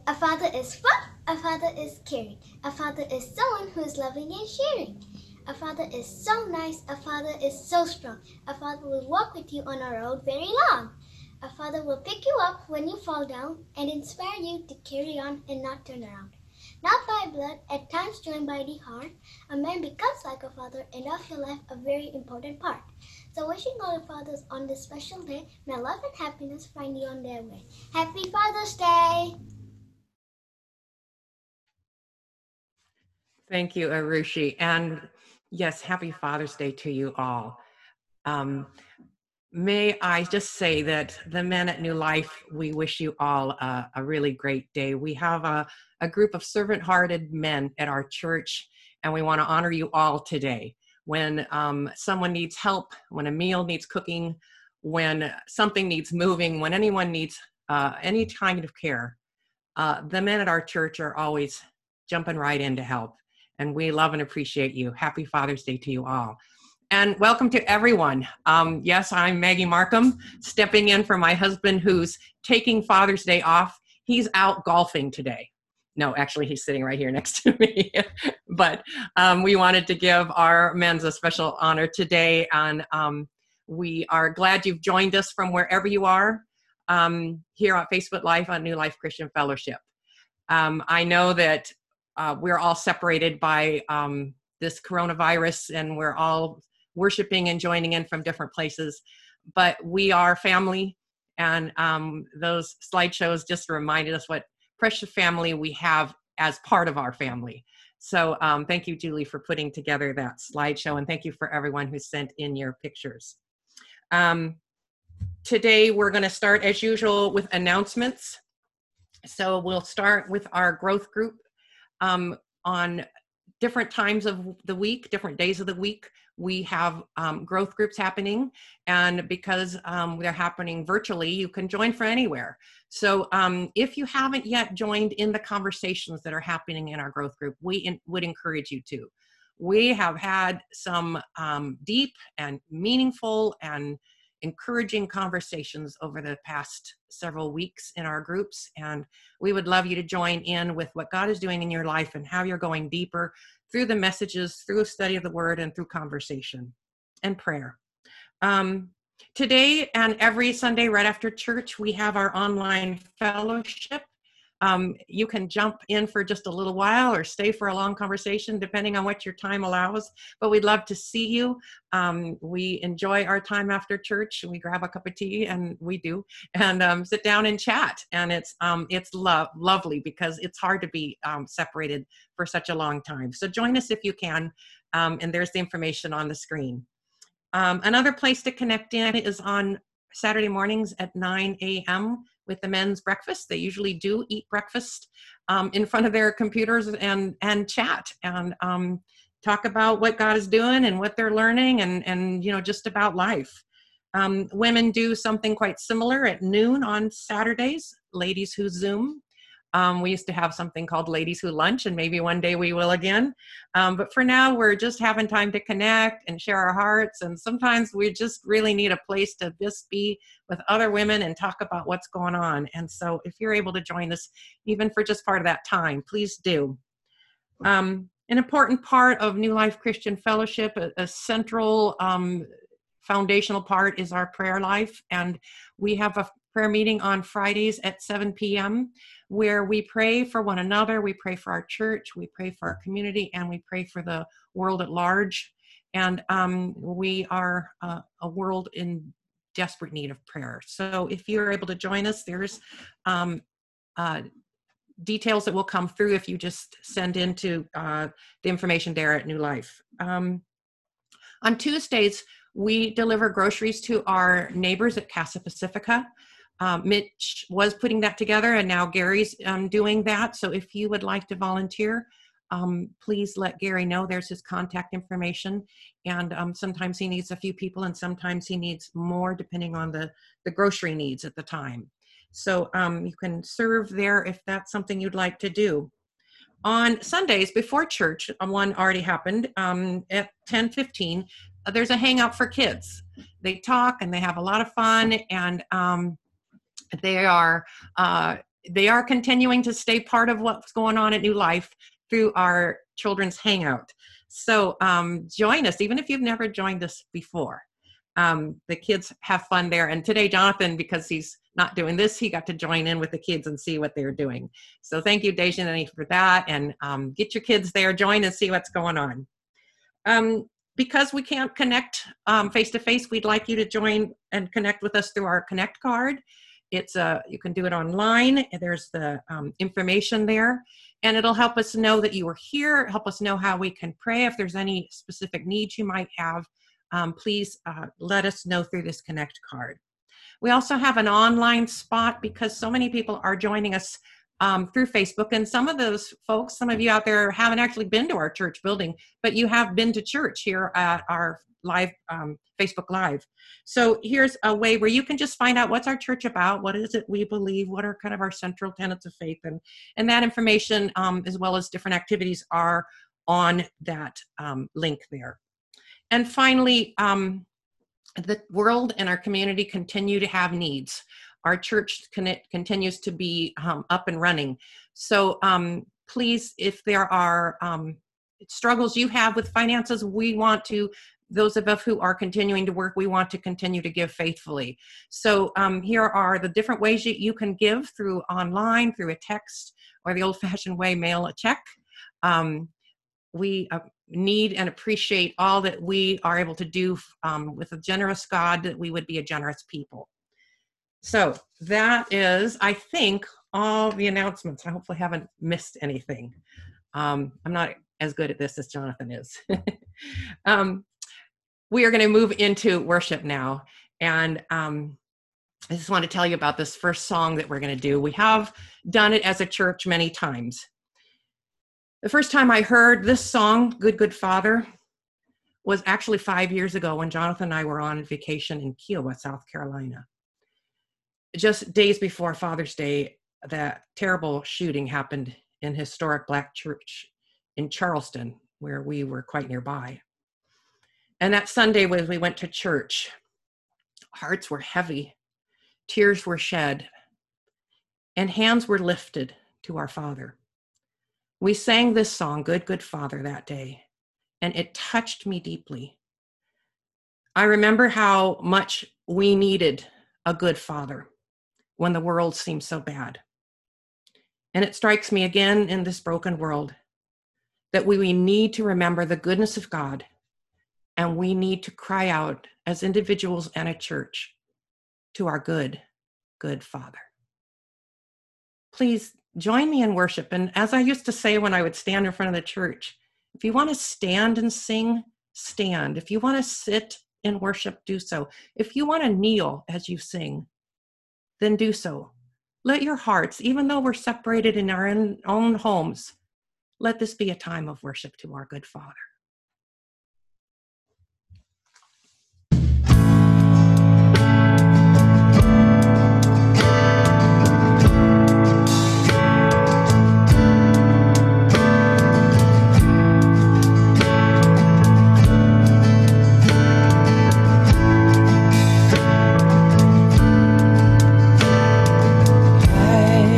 A father is fun. A father is caring. A father is someone who is loving and sharing. A father is so nice. A father is so strong. A father will walk with you on a road very long. A father will pick you up when you fall down and inspire you to carry on and not turn around. Not by blood, at times joined by the heart, a man becomes like a father and of your life a very important part. So wishing all the fathers on this special day, may love and happiness find you on their way. Happy Father's Day! Thank you, Arushi. And yes, happy Father's Day to you all. May I just say that the men at New Life, we wish you all a really great day. We have a group of servant-hearted men at our church, and we want to honor you all today. When someone needs help, when a meal needs cooking, when something needs moving, when anyone needs any kind of care, the men at our church are always jumping right in to help. And we love and appreciate you. Happy Father's Day to you all. And welcome to everyone. Yes, I'm Maggie Markham, stepping in for my husband who's taking Father's Day off. He's out golfing today. No, actually, he's sitting right here next to me. But we wanted to give our men's a special honor today. And we are glad you've joined us from wherever you are here on Facebook Live on New Life Christian Fellowship. I know that we're all separated by this coronavirus, and we're all worshiping and joining in from different places, but we are family, and those slideshows just reminded us what precious family we have as part of our family. So thank you, Julie, for putting together that slideshow, and thank you for everyone who sent in your pictures. Today, we're going to start, as usual, with announcements. So we'll start with our growth group on different times of the week, different days of the week. We have growth groups happening, and because they're happening virtually, you can join from anywhere. So if you haven't yet joined in the conversations that are happening in our growth group, we would encourage you to. We have had some deep and meaningful and encouraging conversations over the past several weeks in our groups, and we would love you to join in with what God is doing in your life and how you're going deeper through the messages, through a study of the word, and through conversation and prayer. Today and every Sunday right after church, we have our online fellowship. You can jump in for just a little while or stay for a long conversation, depending on what your time allows, but we'd love to see you. We enjoy our time after church. We grab a cup of tea, and we do, and sit down and chat. And it's lovely because it's hard to be separated for such a long time. So join us if you can, and there's the information on the screen. Another place to connect in is on Saturday mornings at 9 a.m. with the men's breakfast. They usually do eat breakfast in front of their computers and chat and talk about what God is doing and what they're learning and just about life. Women do something quite similar at noon on Saturdays, Ladies Who Zoom. We used to have something called Ladies Who Lunch, and maybe one day we will again. But for now, we're just having time to connect and share our hearts. And sometimes we just really need a place to just be with other women and talk about what's going on. And so if you're able to join us, even for just part of that time, please do. An important part of New Life Christian Fellowship, a central foundational part, is our prayer life. And we have a prayer meeting on Fridays at 7 p.m. where we pray for one another, we pray for our church, we pray for our community, and we pray for the world at large. And we are a world in desperate need of prayer. So if you're able to join us, there's details that will come through if you just send into the information there at New Life. On Tuesdays, we deliver groceries to our neighbors at Casa Pacifica. Mitch was putting that together, and now Gary's doing that. So if you would like to volunteer, please let Gary know. There's his contact information. And sometimes he needs a few people, and sometimes he needs more, depending on the grocery needs at the time. So you can serve there if that's something you'd like to do. On Sundays before church, one already happened at 10:15. There's a hangout for kids. They talk and they have a lot of fun, and they are they are continuing to stay part of what's going on at New Life through our children's hangout. So join us, even if you've never joined us before. The kids have fun there. And today, Jonathan, because he's not doing this, he got to join in with the kids and see what they're doing. So thank you, Dejanani, for that. And get your kids there, join and see what's going on. Because we can't connect face-to-face, we'd like you to join and connect with us through our Connect card. It's you can do it online. There's the information there, and it'll help us know that you are here, help us know how we can pray. If there's any specific needs you might have, please let us know through this Connect card. We also have an online spot because so many people are joining us through Facebook, and some of those folks, some of you out there haven't actually been to our church building, but you have been to church here at our live Facebook Live. So here's a way where you can just find out what's our church about, what is it we believe, what are kind of our central tenets of faith, and that information as well as different activities are on that link there. And finally, the world and our community continue to have needs. Our church continues to be up and running. So please, if there are struggles you have with finances, we want to, those of us who are continuing to work, we want to continue to give faithfully. So here are the different ways you can give: through online, through a text, or the old-fashioned way, mail a check. We need and appreciate all that we are able to do with a generous God, that we would be a generous people. So that is, I think, all the announcements. I hopefully haven't missed anything. I'm not as good at this as Jonathan is. We are going to move into worship now. And I just want to tell you about this first song that we're going to do. We have done it as a church many times. The first time I heard this song, Good, Good Father, was actually 5 years ago when Jonathan and I were on vacation in Kiowa, South Carolina. Just days before Father's Day, that terrible shooting happened in historic Black church in Charleston, where we were quite nearby. And that Sunday, when we went to church, hearts were heavy, tears were shed, and hands were lifted to our Father. We sang this song, Good, Good Father, that day, and it touched me deeply. I remember how much we needed a good father when the world seemed so bad. And it strikes me again in this broken world that we need to remember the goodness of God, and we need to cry out as individuals and a church to our good, good Father. Please join me in worship. And as I used to say when I would stand in front of the church, if you want to stand and sing, stand. If you want to sit in worship, do so. If you want to kneel as you sing, then do so. Let your hearts, even though we're separated in our own homes, let this be a time of worship to our good Father.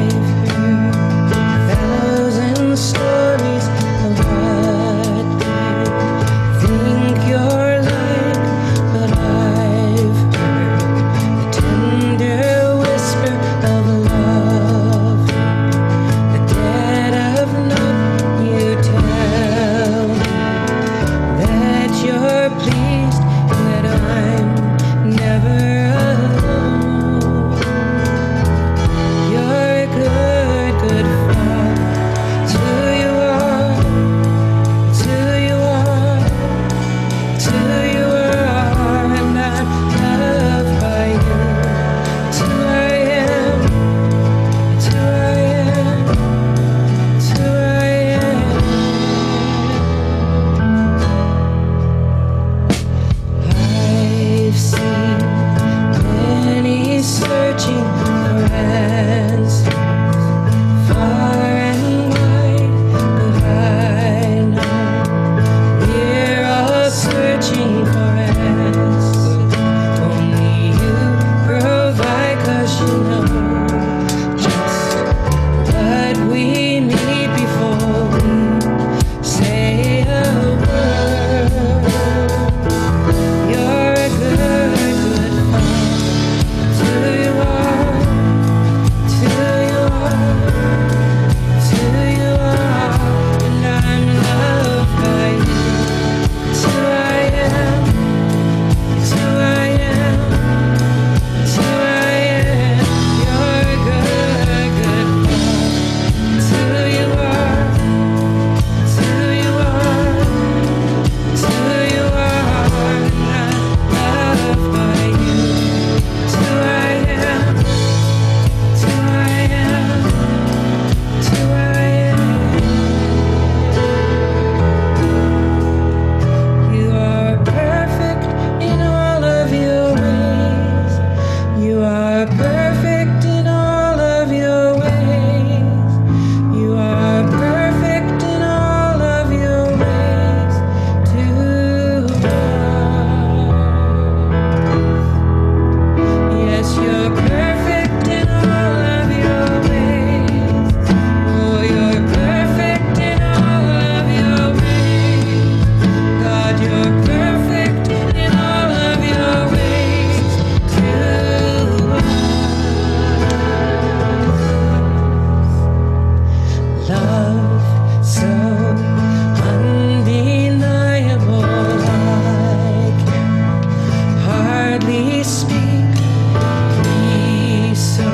Stories of what are perfect in all of your ways. You are perfect in all of your ways to us. Yes, you're perfect in all of your ways. Oh, you're perfect in all of your ways. God, you're perfect in all of your ways to us. Love so undeniable, I can hardly speak. Peace so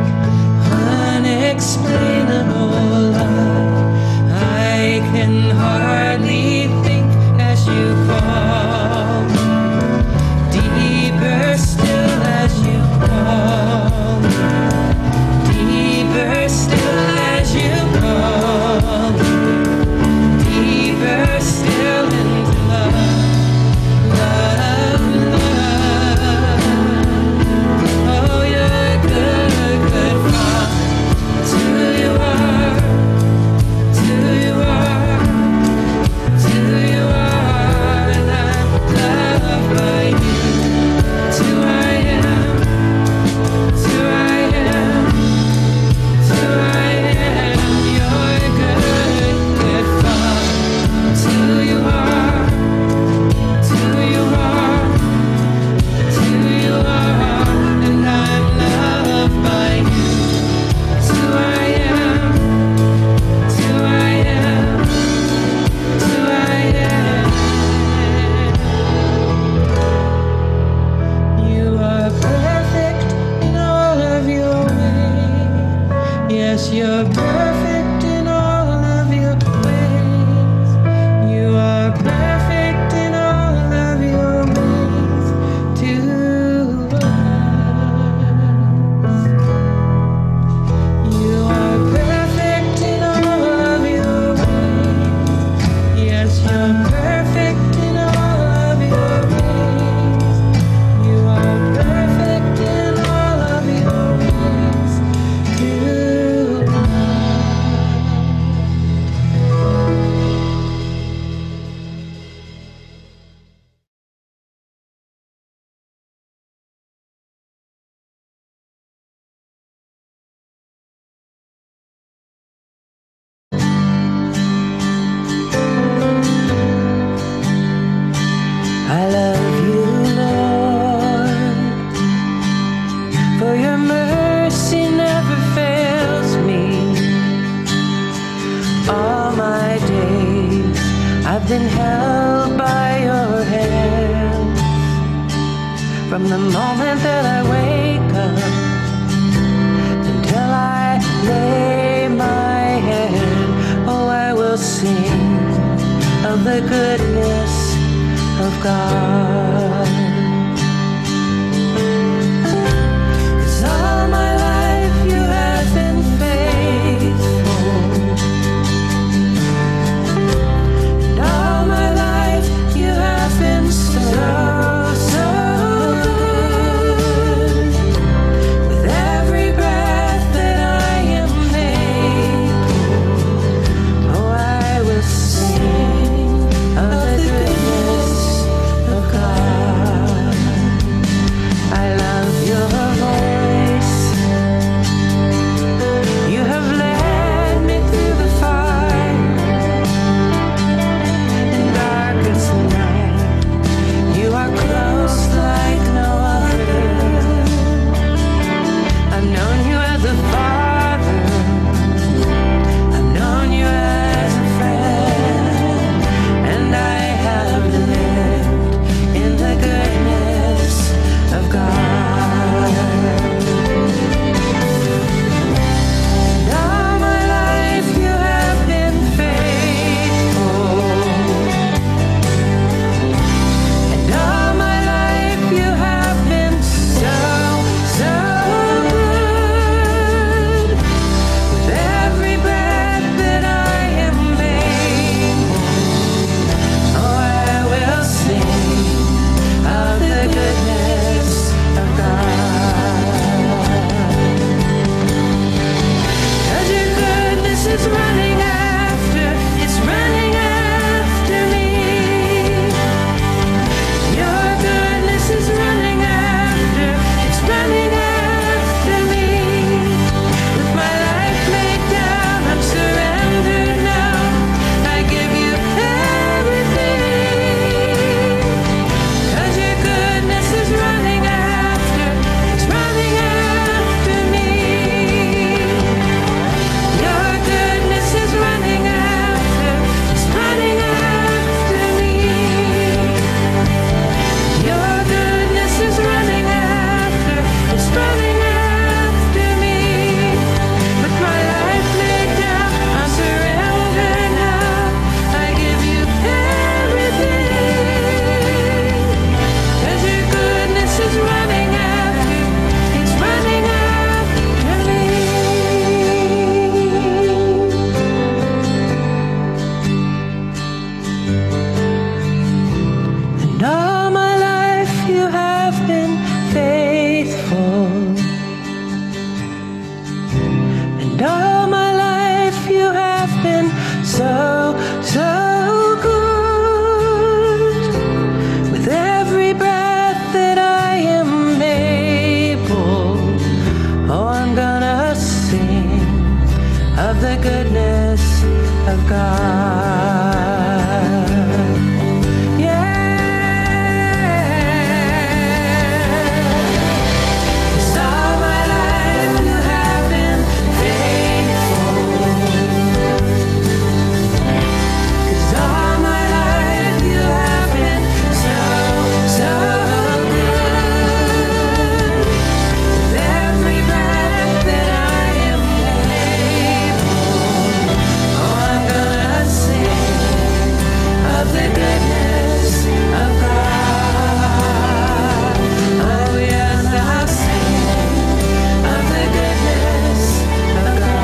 unexplainable, I can hardly think as you call me. Deeper still as you call me. Deeper still as you call me. Deeper still into love, love, love. Oh, you're a good, good Father. It's who you are. It's who you are. It's who you are. And I'm loved by you. It's who I am. It's who I am. It's who I am. You're a good, good Father. It's who you are. It's who you are. It's who you are. And I'm loved by you. It's who I am. It's who I am. It's who I am. You are perfect in all of your ways. Yes, you're perfect in all of your ways. You are perfect in all of your ways to us. You are perfect in all of your ways. Yes, you're perfect in all of your ways. You are perfect in all of your ways to us. I love you, Lord, for your mercy never fails me. All my days I've been held by your hands. From the moment that I wake up until I lay my head, oh, I will sing of the goodness of God. 'Cause all my life you have been faithful, and all my life you have been so, so good. With every breath that I am able, oh, I will sing of the goodness of God. I love your voice. You have led me through the fire and darkest night. You are close like no other. I've known you as a father. I've known you as a friend, and I have lived in the goodness of God. And all my life you have been faithful, and all my life you have been so, so good. of God. Yeah. 'Cause all my life you have been faithful. 'Cause all my life you have been so, so good. With every breath that I am able, oh, I'm gonna sing of the goodness of God. Oh, yes, I'll sing of the goodness of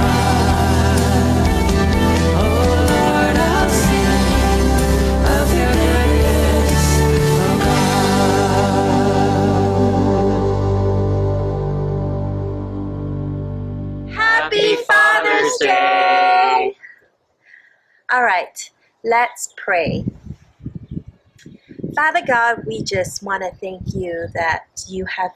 God. Oh, Lord, I'll sing of your goodness, oh God. Happy Father's Day! All right, let's pray. Father God, we just want to thank you that you have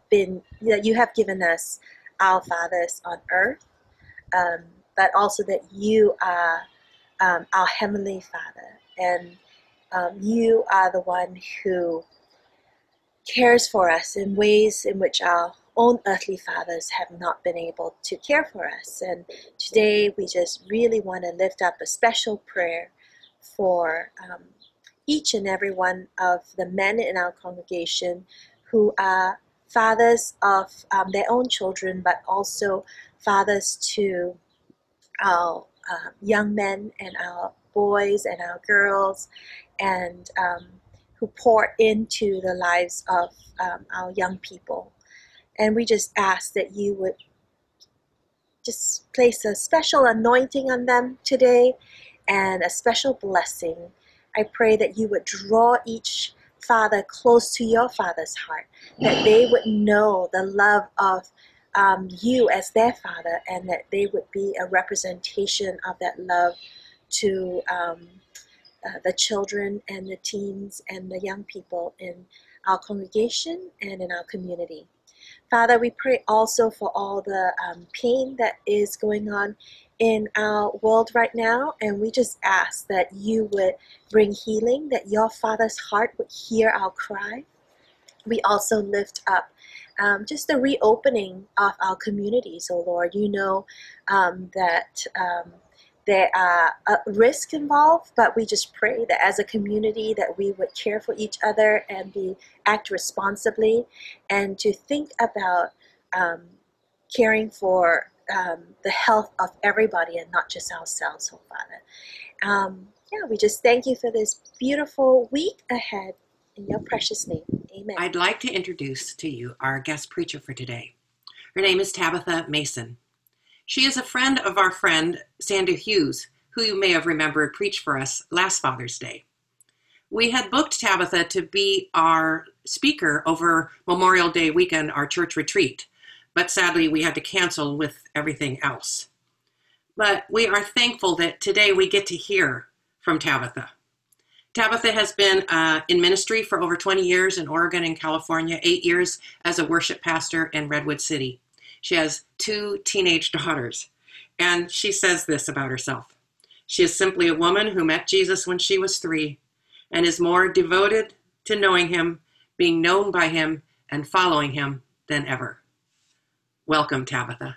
given us our fathers on earth, but also that you are our Heavenly Father, and you are the one who cares for us in ways in which our own earthly fathers have not been able to care for us. And today we just really want to lift up a special prayer for each and every one of the men in our congregation who are fathers of their own children, but also fathers to our young men and our boys and our girls, and who pour into the lives of our young people. And we just ask that you would just place a special anointing on them today and a special blessing. I pray that you would draw each father close to your Father's heart, that they would know the love of you as their father, and that they would be a representation of that love to the children and the teens and the young people in our congregation and in our community. Father, we pray also for all the pain that is going on in our world right now, and we just ask that you would bring healing, that your Father's heart would hear our cry. We also lift up just the reopening of our communities, oh Lord. You know that there are risk involved, but we just pray that as a community that we would care for each other and act responsibly, and to think about caring for the health of everybody and not just ourselves, oh Father. We just thank you for this beautiful week ahead. In your precious name, amen. I'd like to introduce to you our guest preacher for today. Her name is Tabitha Mason. She is a friend of our friend Sandy Hughes, who you may have remembered preached for us last Father's Day. We had booked Tabitha to be our speaker over Memorial Day weekend, our church retreat, but sadly we had to cancel with everything else. But we are thankful that today we get to hear from Tabitha. Tabitha has been in ministry for over 20 years in Oregon and California, 8 years as a worship pastor in Redwood City. She has 2 teenage daughters, and she says this about herself. She is simply a woman who met Jesus when she was 3 and is more devoted to knowing him, being known by him, and following him than ever. Welcome, Tabitha.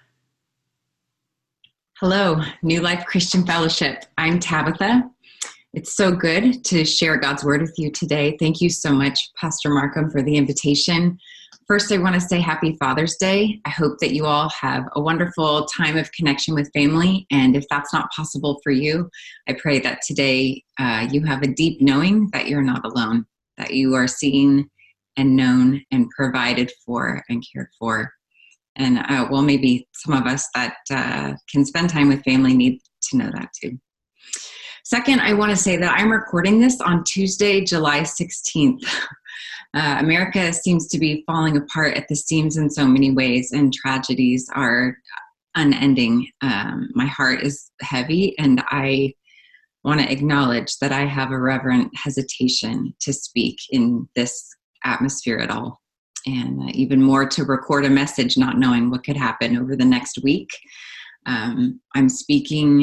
Hello, New Life Christian Fellowship. I'm Tabitha. It's so good to share God's word with you today. Thank you so much, Pastor Markham, for the invitation. First, I want to say Happy Father's Day. I hope that you all have a wonderful time of connection with family. And if that's not possible for you, I pray that today you have a deep knowing that you're not alone, that you are seen and known and provided for and cared for. And maybe some of us that can spend time with family need to know that too. Second, I want to say that I'm recording this on Tuesday, July 16th. America seems to be falling apart at the seams in so many ways, and tragedies are unending. My heart is heavy, and I want to acknowledge that I have a reverent hesitation to speak in this atmosphere at all, and even more to record a message not knowing what could happen over the next week. I'm speaking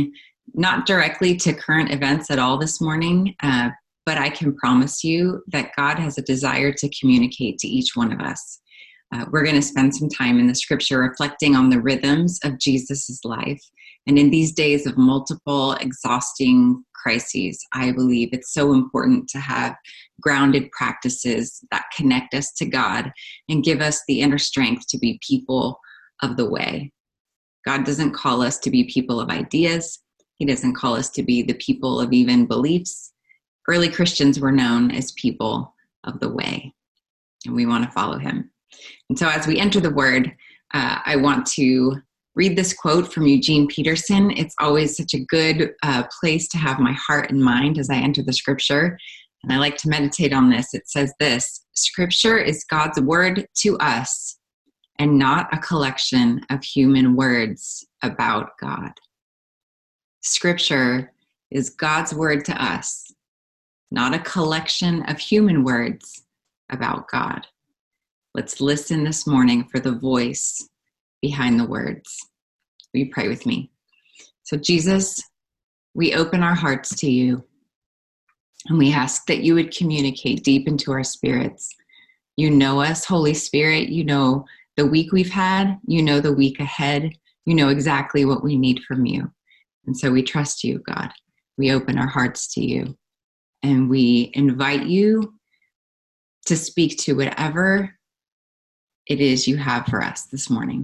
not directly to current events at all this morning, but I can promise you that God has a desire to communicate to each one of us. We're going to spend some time in the scripture reflecting on the rhythms of Jesus's life. And in these days of multiple exhausting crises, I believe it's so important to have grounded practices that connect us to God and give us the inner strength to be people of the way. God doesn't call us to be people of ideas. He doesn't call us to be the people of even beliefs. Early Christians were known as people of the way, and we want to follow him. And so as we enter the word, I want to read this quote from Eugene Peterson. It's always such a good place to have my heart and mind as I enter the scripture. And I like to meditate on this. It says this: Scripture is God's word to us and not a collection of human words about God. Scripture is God's word to us, not a collection of human words about God. Let's listen this morning for the voice behind the words. Will you pray with me? So Jesus, we open our hearts to you, and we ask that you would communicate deep into our spirits. You know us, Holy Spirit. You know the week we've had. You know the week ahead. You know exactly what we need from you. And so we trust you, God. We open our hearts to you, and we invite you to speak to whatever it is you have for us this morning.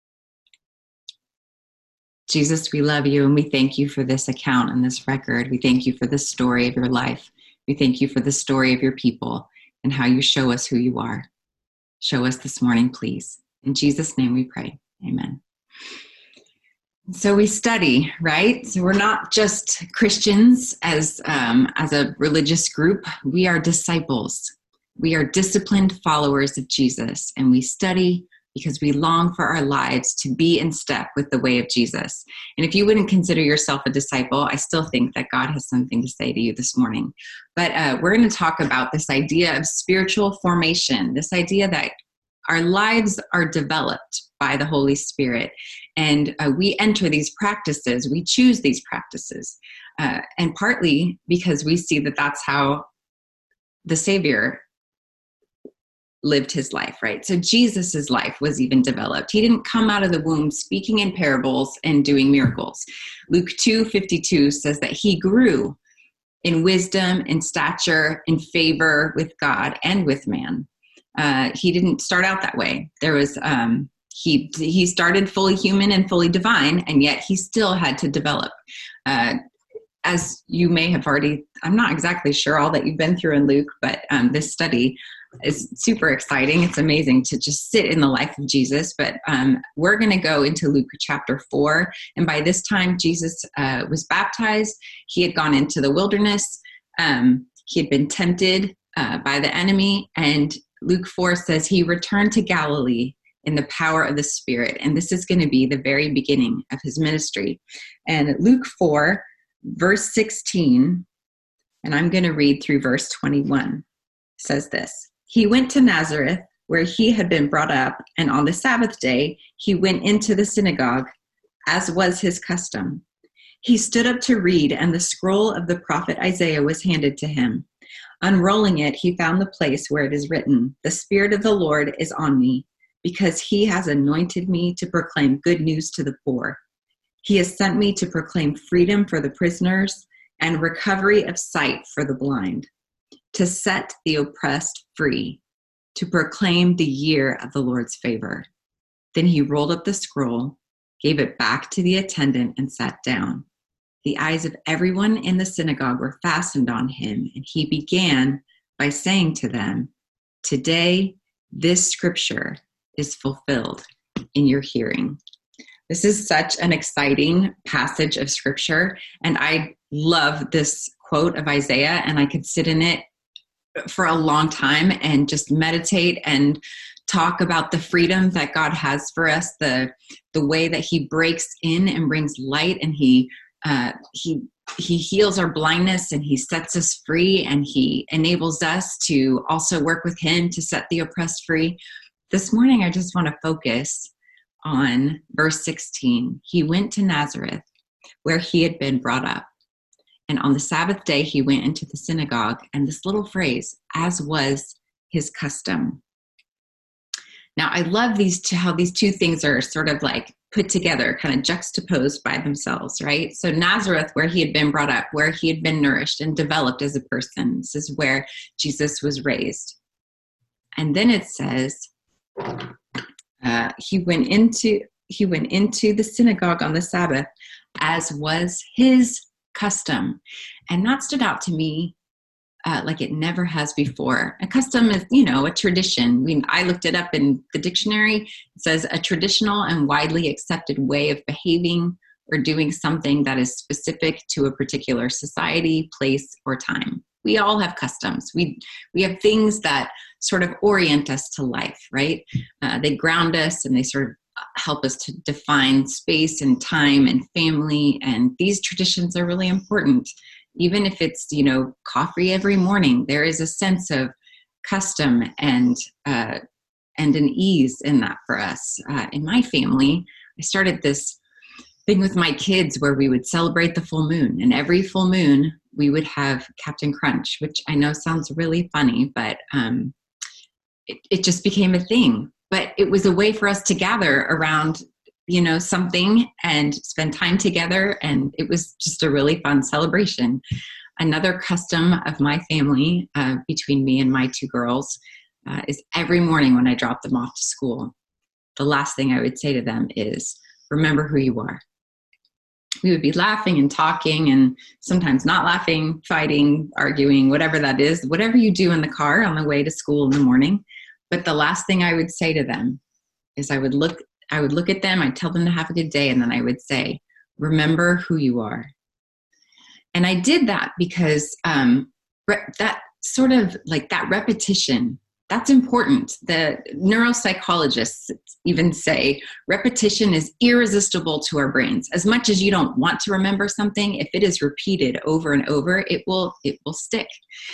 Jesus, we love you, and we thank you for this account and this record. We thank you for the story of your life. We thank you for the story of your people and how you show us who you are. Show us this morning, please. In Jesus' name we pray. Amen. So we study, right? So we're not just Christians as a religious group. We are disciples. We are disciplined followers of Jesus, and we study because we long for our lives to be in step with the way of Jesus. And if you wouldn't consider yourself a disciple, I still think that God has something to say to you this morning. But we're going to talk about this idea of spiritual formation, this idea that our lives are developed by the Holy Spirit. And we enter these practices, we choose these practices, and partly because we see that that's how the Savior lived his life, right? So Jesus's life was even developed. He didn't come out of the womb speaking in parables and doing miracles. Luke 2:52 says that he grew in wisdom, in stature, in favor with God and with man. He didn't start out that way. There was he started fully human and fully divine, and yet he still had to develop. As you may have already, I'm not exactly sure all that you've been through in Luke, but this study is super exciting. It's amazing to just sit in the life of Jesus. But we're going to go into Luke chapter 4. And by this time, Jesus was baptized. He had gone into the wilderness. He had been tempted by the enemy. And Luke 4 says he returned to Galilee in the power of the Spirit. And this is going to be the very beginning of his ministry. And Luke 4, verse 16, and I'm going to read through verse 21, says this: He went to Nazareth, where he had been brought up, and on the Sabbath day he went into the synagogue, as was his custom. He stood up to read, and the scroll of the prophet Isaiah was handed to him. Unrolling it, he found the place where it is written, "The Spirit of the Lord is on me, because he has anointed me to proclaim good news to the poor. He has sent me to proclaim freedom for the prisoners and recovery of sight for the blind, to set the oppressed free, to proclaim the year of the Lord's favor." Then he rolled up the scroll, gave it back to the attendant, and sat down. The eyes of everyone in the synagogue were fastened on him, and he began by saying to them, "Today, this scripture is fulfilled in your hearing." This is such an exciting passage of scripture, and I love this quote of Isaiah, and I could sit in it for a long time and just meditate and talk about the freedom that God has for us, the way that he breaks in and brings light, and he heals our blindness, and he sets us free, and he enables us to also work with him to set the oppressed free. This morning, I just want to focus on verse 16. He went to Nazareth, where he had been brought up. And on the Sabbath day, he went into the synagogue, and this little phrase, as was his custom. Now, I love how these two things are sort of like put together, kind of juxtaposed by themselves, right? So Nazareth, where he had been brought up, where he had been nourished and developed as a person. This is where Jesus was raised. And then it says, he went into the synagogue on the Sabbath, as was his custom. And that stood out to me like it never has before. A custom is, a tradition. I looked it up in the dictionary. It says a traditional and widely accepted way of behaving or doing something that is specific to a particular society, place, or time. We all have customs. We have things that sort of orient us to life, right? They ground us and they sort of help us to define space and time and family. And these traditions are really important. Even if it's, coffee every morning, there is a sense of custom and an ease in that for us. In my family, I started this thing with my kids where we would celebrate the full moon. And every full moon, we would have Captain Crunch, which I know sounds really funny, but it just became a thing. But it was a way for us to gather around something and spend time together. And it was just a really fun celebration. Another custom of my family, between me and my two girls, is every morning when I drop them off to school, the last thing I would say to them is, remember who you are. We would be laughing and talking and sometimes not laughing, fighting, arguing, whatever that is, whatever you do in the car on the way to school in the morning. But the last thing I would say to them is I would look at them, I'd tell them to have a good day, and then I would say, remember who you are. And I did that because that sort of like that repetition, that's important. The neuropsychologists even say repetition is irresistible to our brains. As much as you don't want to remember something, if it is repeated over and over, it will stick.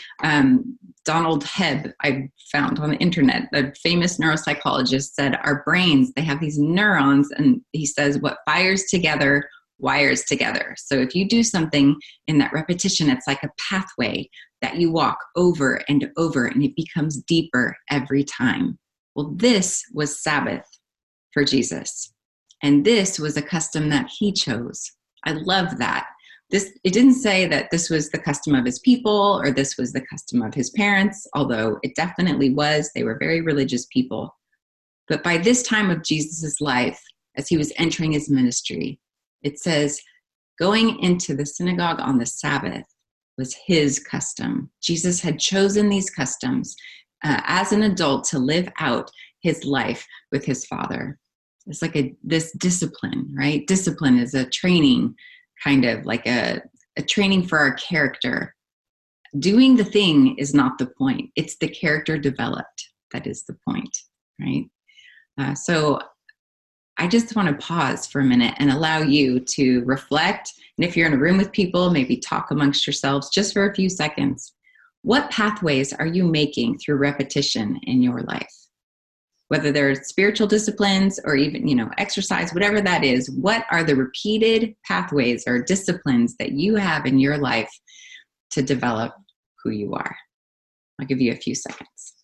Donald Hebb, I found on the internet, a famous neuropsychologist, said our brains, they have these neurons, and he says what fires together wires together. So if you do something in that repetition, it's like a pathway that you walk over and over, and it becomes deeper every time. Well, this was Sabbath for Jesus. And this was a custom that he chose. I love that. It didn't say that this was the custom of his people or this was the custom of his parents, although it definitely was. They were very religious people. But by this time of Jesus's life, as he was entering his ministry, it says, going into the synagogue on the Sabbath was his custom. Jesus had chosen these customs as an adult to live out his life with his Father. It's like this discipline, right? Discipline is a training, kind of like a training for our character. Doing the thing is not the point. It's the character developed that is the point, right? So I just want to pause for a minute and allow you to reflect. And if you're in a room with people, maybe talk amongst yourselves just for a few seconds. What pathways are you making through repetition in your life? Whether they're spiritual disciplines or even, exercise, whatever that is, what are the repeated pathways or disciplines that you have in your life to develop who you are? I'll give you a few seconds.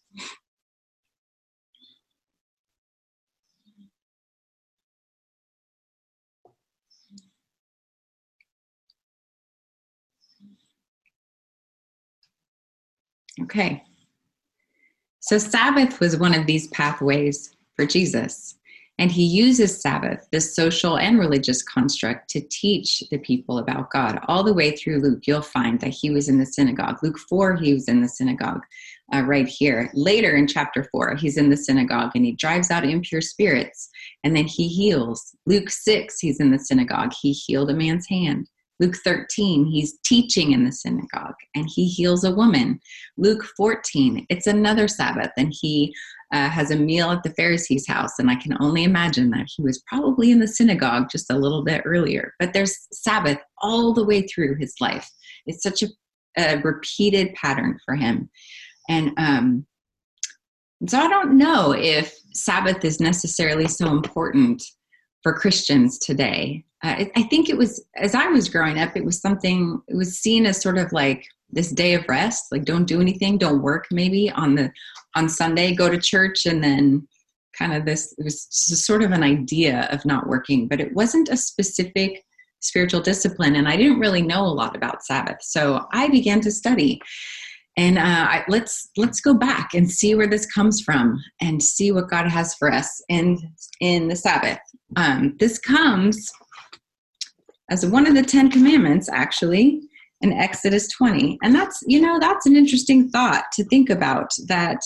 Okay. So Sabbath was one of these pathways for Jesus. And he uses Sabbath, this social and religious construct, to teach the people about God. All the way through Luke, you'll find that he was in the synagogue. Luke 4, he was in the synagogue right here. Later in chapter 4, he's in the synagogue and he drives out impure spirits and then he heals. Luke 6, he's in the synagogue. He healed a man's hand. Luke 13, he's teaching in the synagogue and he heals a woman. Luke 14, it's another Sabbath and he has a meal at the Pharisee's house. And I can only imagine that he was probably in the synagogue just a little bit earlier. But there's Sabbath all the way through his life. It's such a repeated pattern for him. And so I don't know if Sabbath is necessarily so important for Christians today. I think it was, as I was growing up, it was seen as sort of like this day of rest, like don't do anything, don't work maybe on Sunday, go to church, and then kind of it was sort of an idea of not working, but it wasn't a specific spiritual discipline. And I didn't really know a lot about Sabbath. So I began to study. And let's go back and see where this comes from and see what God has for us in the Sabbath. This comes as one of the 10 Commandments, actually, in Exodus 20. And that's an interesting thought to think about, that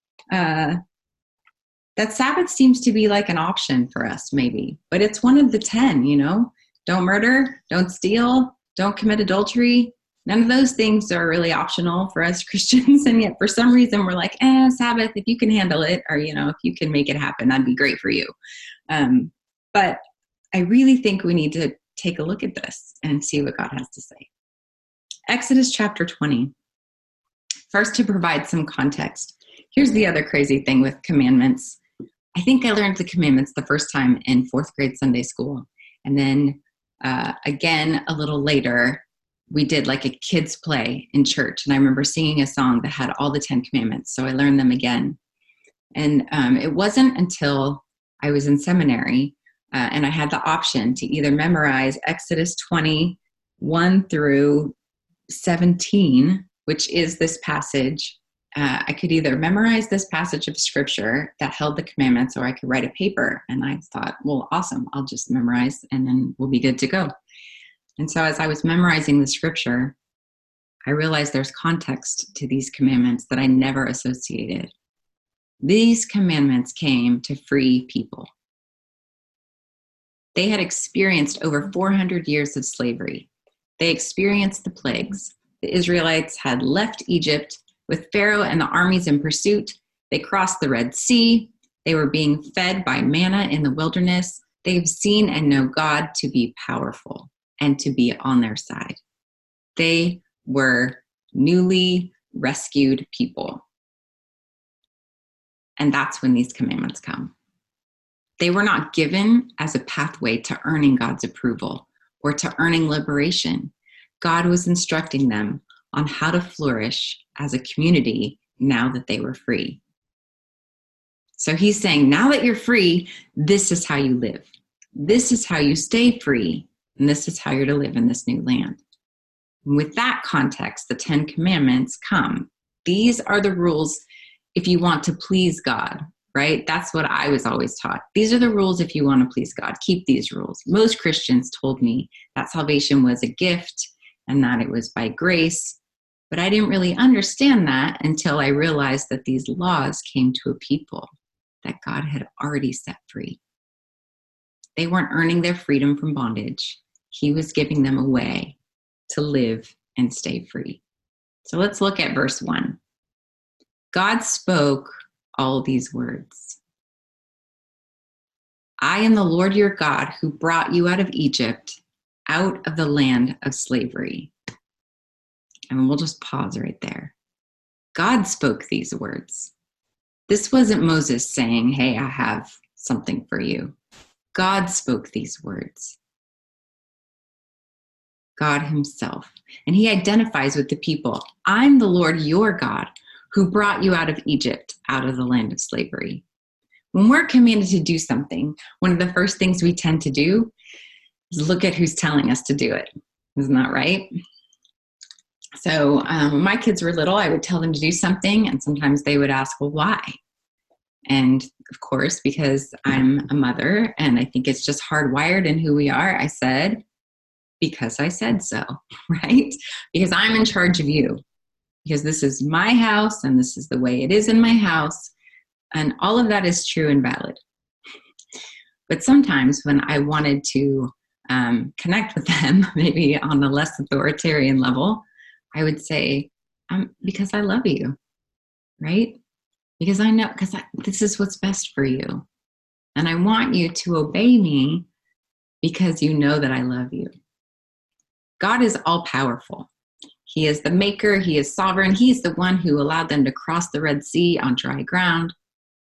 Sabbath seems to be like an option for us, maybe, but it's one of the 10, don't murder, don't steal, don't commit adultery. None of those things are really optional for us Christians. And yet for some reason we're like, Sabbath, if you can handle it, or, if you can make it happen, that'd be great for you. But I really think we need to take a look at this and see what God has to say. Exodus chapter 20. First, to provide some context, here's the other crazy thing with commandments. I think I learned the commandments the first time in 4th grade Sunday school. And then again, a little later, we did like a kids play in church. And I remember singing a song that had all the 10 commandments. So I learned them again. And it wasn't until I was in seminary and I had the option to either memorize Exodus 21 through 17, which is this passage. I could either memorize this passage of scripture that held the commandments, or I could write a paper. And I thought, well, awesome, I'll just memorize and then we'll be good to go. And so as I was memorizing the scripture, I realized there's context to these commandments that I never associated. These commandments came to free people. They had experienced over 400 years of slavery. They experienced the plagues. The Israelites had left Egypt with Pharaoh and the armies in pursuit. They crossed the Red Sea. They were being fed by manna in the wilderness. They have seen and know God to be powerful and to be on their side. They were newly rescued people. And that's when these commandments come. They were not given as a pathway to earning God's approval or to earning liberation. God was instructing them on how to flourish as a community now that they were free. So he's saying, now that you're free, this is how you live. This is how you stay free. And this is how you're to live in this new land. And with that context, the 10 Commandments come. These are the rules if you want to please God, right? That's what I was always taught. These are the rules if you want to please God. Keep these rules. Most Christians told me that salvation was a gift and that it was by grace. But I didn't really understand that until I realized that these laws came to a people that God had already set free. They weren't earning their freedom from bondage. He was giving them a way to live and stay free. So let's look at verse 1. God spoke all these words. I am the Lord your God who brought you out of Egypt, out of the land of slavery. And we'll just pause right there. God spoke these words. This wasn't Moses saying, hey, I have something for you. God spoke these words. God himself. And he identifies with the people. I'm the Lord your God who brought you out of Egypt, out of the land of slavery. When we're commanded to do something, one of the first things we tend to do is look at who's telling us to do it. Isn't that right? So when my kids were little, I would tell them to do something, and sometimes they would ask, well, why? And of course, because I'm a mother and I think it's just hardwired in who we are, I said, because I said so, right? Because I'm in charge of you. Because this is my house and this is the way it is in my house. And all of that is true and valid. But sometimes when I wanted to connect with them, maybe on a less authoritarian level, I would say, because I love you, right? Because I know, because this is what's best for you. And I want you to obey me because you know that I love you. God is all powerful. He is the maker. He is sovereign. He's the one who allowed them to cross the Red Sea on dry ground.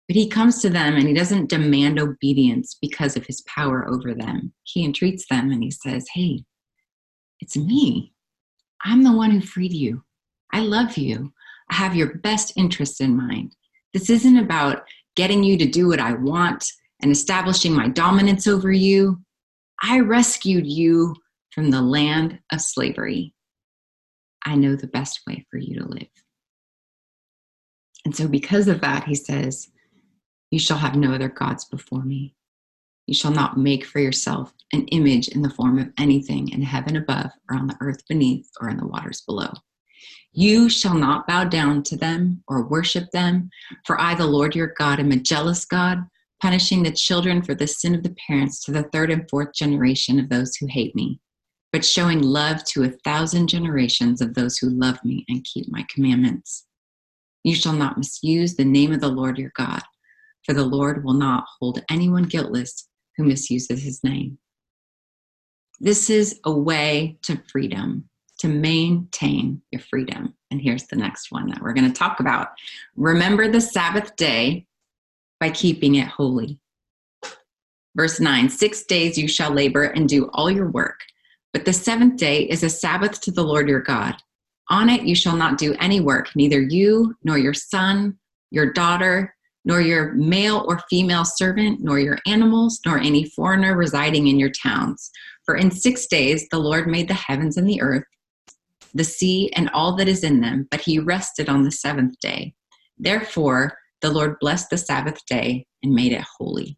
But he comes to them and he doesn't demand obedience because of his power over them. He entreats them and he says, hey, it's me. I'm the one who freed you. I love you. I have your best interests in mind. This isn't about getting you to do what I want and establishing my dominance over you. I rescued you from the land of slavery. I know the best way for you to live. And so because of that, he says, you shall have no other gods before me. You shall not make for yourself an image in the form of anything in heaven above or on the earth beneath or in the waters below. You shall not bow down to them or worship them, for I, the Lord your God, am a jealous God, punishing the children for the sin of the parents to the third and fourth generation of those who hate me, but showing love to 1,000 generations of those who love me and keep my commandments. You shall not misuse the name of the Lord your God, for the Lord will not hold anyone guiltless who misuses his name. This is a way to freedom, to maintain your freedom. And here's the next one that we're going to talk about. Remember the Sabbath day by keeping it holy. Verse 9, 6 days you shall labor and do all your work, but the seventh day is a Sabbath to the Lord your God. On it you shall not do any work, neither you, nor your son, your daughter, nor your male or female servant, nor your animals, nor any foreigner residing in your towns. For in 6 days the Lord made the heavens and the earth, the sea, and all that is in them, but he rested on the seventh day. Therefore, the Lord blessed the Sabbath day and made it holy.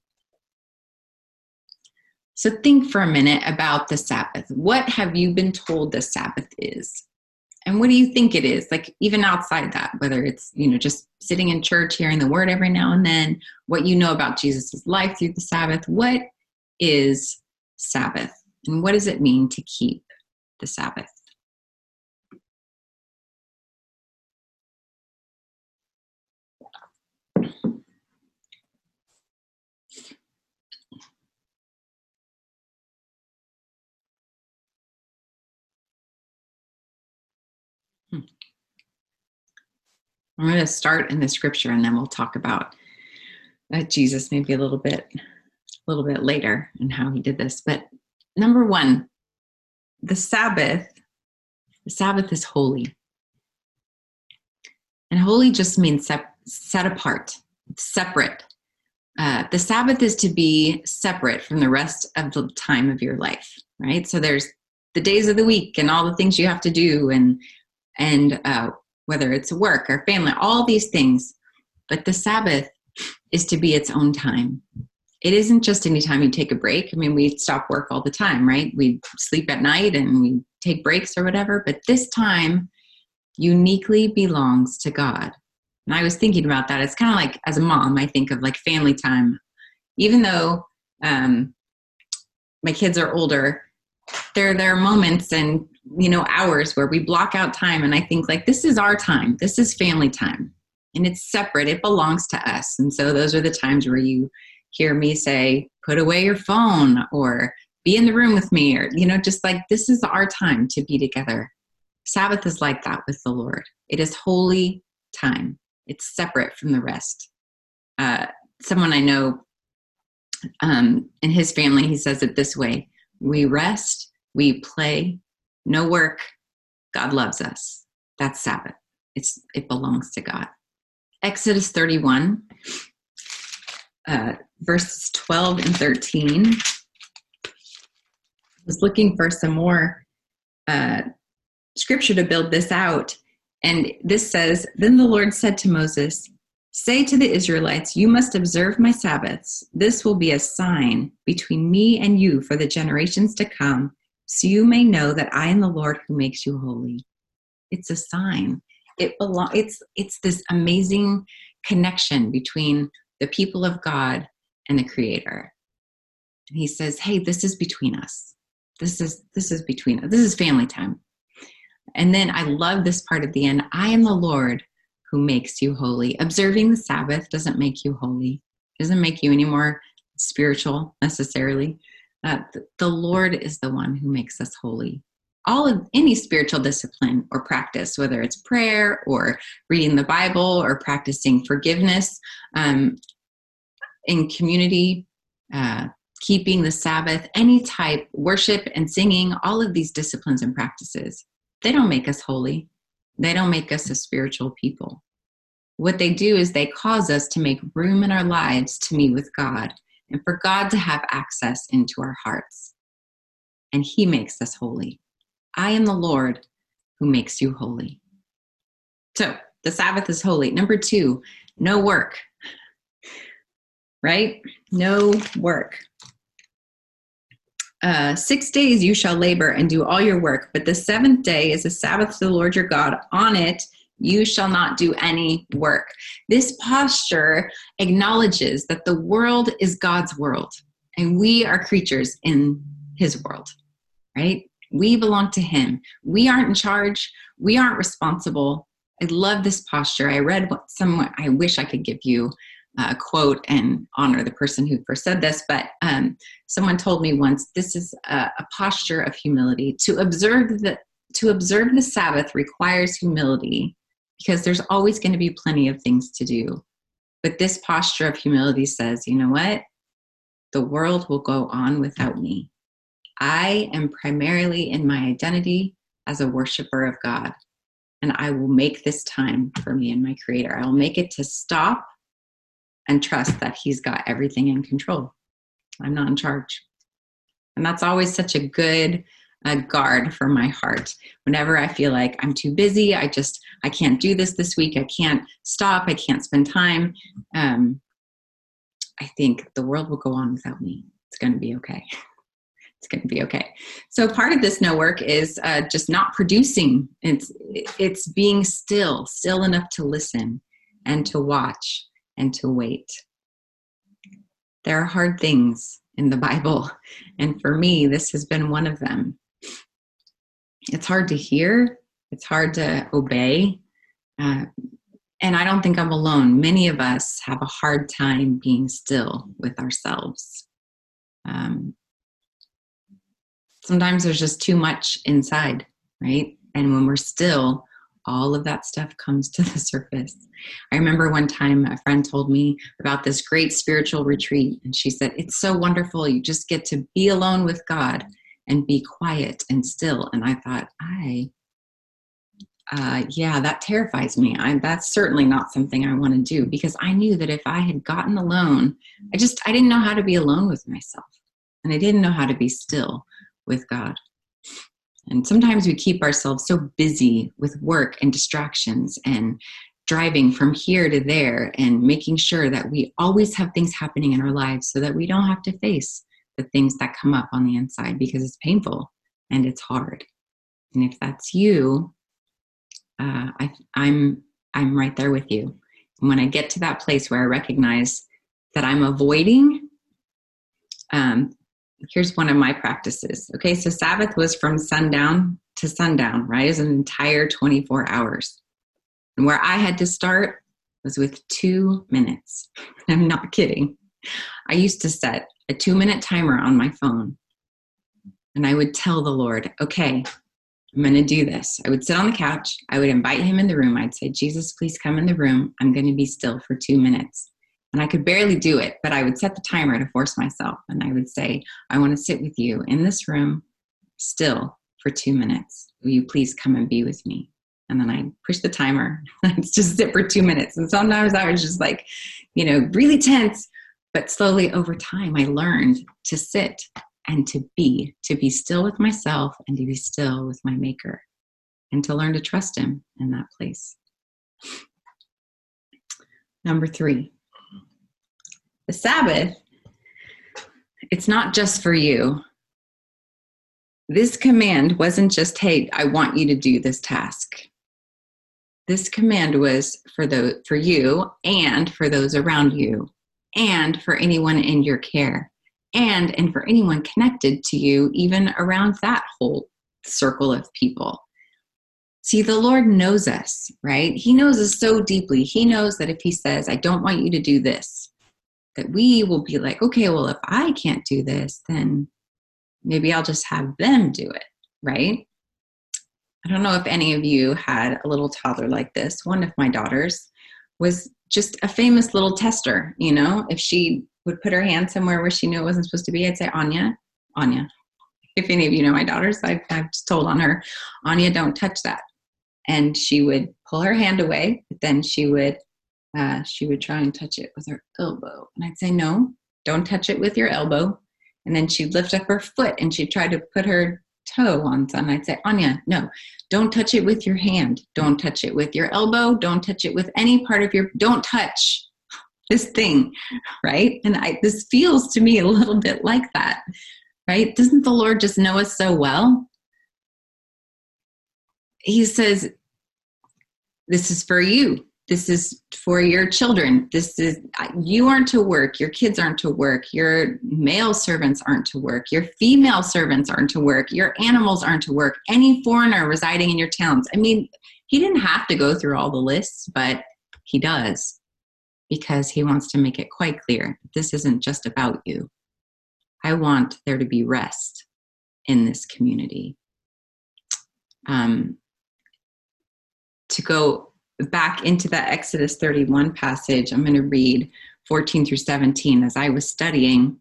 So think for a minute about the Sabbath. What have you been told the Sabbath is? And what do you think it is? Like even outside that, whether it's, just sitting in church, hearing the word every now and then, what you know about Jesus' life through the Sabbath, what is Sabbath? And what does it mean to keep the Sabbath? I'm going to start in the scripture and then we'll talk about Jesus maybe a little bit later and how he did this. But number one, the Sabbath is holy. And holy just means set apart, separate. The Sabbath is to be separate from the rest of the time of your life, right? So there's the days of the week and all the things you have to do and whether it's work or family, all these things. But the Sabbath is to be its own time. It isn't just any time you take a break. I mean, we stop work all the time, right? We sleep at night and we take breaks or whatever. But this time uniquely belongs to God. And I was thinking about that. It's kind of like, as a mom, I think of like family time. Even though my kids are older, there are moments and hours where we block out time and I think like, this is our time. This is family time and it's separate. It belongs to us. And so those are the times where you hear me say, put away your phone or be in the room with me or, just like, this is our time to be together. Sabbath is like that with the Lord. It is holy time. It's separate from the rest. Someone I know in his family, he says it this way: we rest, we play, no work. God loves us. That's Sabbath. It belongs to God. Exodus 31, verses 12 and 13. I was looking for some more scripture to build this out. And this says, then the Lord said to Moses, say to the Israelites, you must observe my Sabbaths. This will be a sign between me and you for the generations to come, so you may know that I am the Lord who makes you holy. It's a sign. It's this amazing connection between the people of God and the Creator. And he says, hey, this is between us. This is between us. This is family time. And then I love this part at the end. I am the Lord who makes you holy. Observing the Sabbath doesn't make you holy. It doesn't make you any more spiritual necessarily. The Lord is the one who makes us holy. Any spiritual discipline or practice, whether it's prayer or reading the Bible or practicing forgiveness, in community, keeping the Sabbath, any type, worship and singing, all of these disciplines and practices, they don't make us holy. They don't make us a spiritual people. What they do is they cause us to make room in our lives to meet with God and for God to have access into our hearts. And he makes us holy. I am the Lord who makes you holy. So the Sabbath is holy. Number 2, no work, right? No work. 6 days you shall labor and do all your work, but the 7th day is a Sabbath to the Lord your God. On it you shall not do any work. This posture acknowledges that the world is God's world and we are creatures in his world, right? We belong to him. We aren't in charge. We aren't responsible. I love this posture. I read someone, I wish I could give you a quote and honor the person who first said this, but someone told me once, this is a posture of humility. To observe the Sabbath requires humility because there's always going to be plenty of things to do. But this posture of humility says, you know what? The world will go on without me. I am primarily in my identity as a worshiper of God, and I will make this time for me and my Creator. I will make it to stop and trust that he's got everything in control. I'm not in charge. And that's always such a good guard for my heart. Whenever I feel like I'm too busy, I can't do this week. I can't stop. I can't spend time. I think the world will go on without me. It's going to be okay. It's going to be okay. So part of this no work is just not producing. It's being still enough to listen and to watch and to wait. There are hard things in the Bible, and for me, this has been one of them. It's hard to hear. It's hard to obey. And I don't think I'm alone. Many of us have a hard time being still with ourselves. Sometimes there's just too much inside, right? And when we're still, all of that stuff comes to the surface. I remember one time a friend told me about this great spiritual retreat, and she said, it's so wonderful. You just get to be alone with God and be quiet and still. And I thought, yeah, that terrifies me. That's certainly not something I want to do, because I knew that if I had gotten alone, I didn't know how to be alone with myself. And I didn't know how to be still with God. And sometimes we keep ourselves so busy with work and distractions and driving from here to there and making sure that we always have things happening in our lives so that we don't have to face the things that come up on the inside, because it's painful and it's hard. And if that's you, I'm right there with you. And when I get to that place where I recognize that I'm avoiding, here's one of my practices. Okay, so Sabbath was from sundown to sundown, right? It's an entire 24 hours. And where I had to start was with 2 minutes. I'm not kidding. I used to set a 2-minute timer on my phone. And I would tell the Lord, okay, I'm going to do this. I would sit on the couch. I would invite him in the room. I'd say, Jesus, please come in the room. I'm going to be still for 2 minutes. And I could barely do it, but I would set the timer to force myself. And I would say, I want to sit with you in this room still for 2 minutes. Will you please come and be with me? And then I'd push the timer. I'd just sit for 2 minutes. And sometimes I was just like, really tense. But slowly over time, I learned to sit and to be still with myself and to be still with my Maker, and to learn to trust him in that place. Number 3. The Sabbath, it's not just for you. This command wasn't just, hey, I want you to do this task. This command was for you and for those around you and for anyone in your care and for anyone connected to you, even around that whole circle of people. See, the Lord knows us, right? He knows us so deeply. He knows that if he says, I don't want you to do this, that we will be like, okay, well, if I can't do this, then maybe I'll just have them do it, right? I don't know if any of you had a little toddler like this. One of my daughters was just a famous little tester. If she would put her hand somewhere where she knew it wasn't supposed to be, I'd say, Anya, Anya. If any of you know my daughters, I've just told on her, Anya, don't touch that. And she would pull her hand away, but then she would try and touch it with her elbow. And I'd say, no, don't touch it with your elbow. And then she'd lift up her foot and she'd try to put her toe on something. I'd say, Anya, no, don't touch it with your hand. Don't touch it with your elbow. Don't touch it with any part of don't touch this thing, right? And this feels to me a little bit like that, right? Doesn't the Lord just know us so well? He says, this is for you. This is for your children. You aren't to work. Your kids aren't to work. Your male servants aren't to work. Your female servants aren't to work. Your animals aren't to work. Any foreigner residing in your towns. I mean, he didn't have to go through all the lists, but he does, because he wants to make it quite clear. This isn't just about you. I want there to be rest in this community. To go back into that Exodus 31 passage, I'm going to read 14 through 17. As I was studying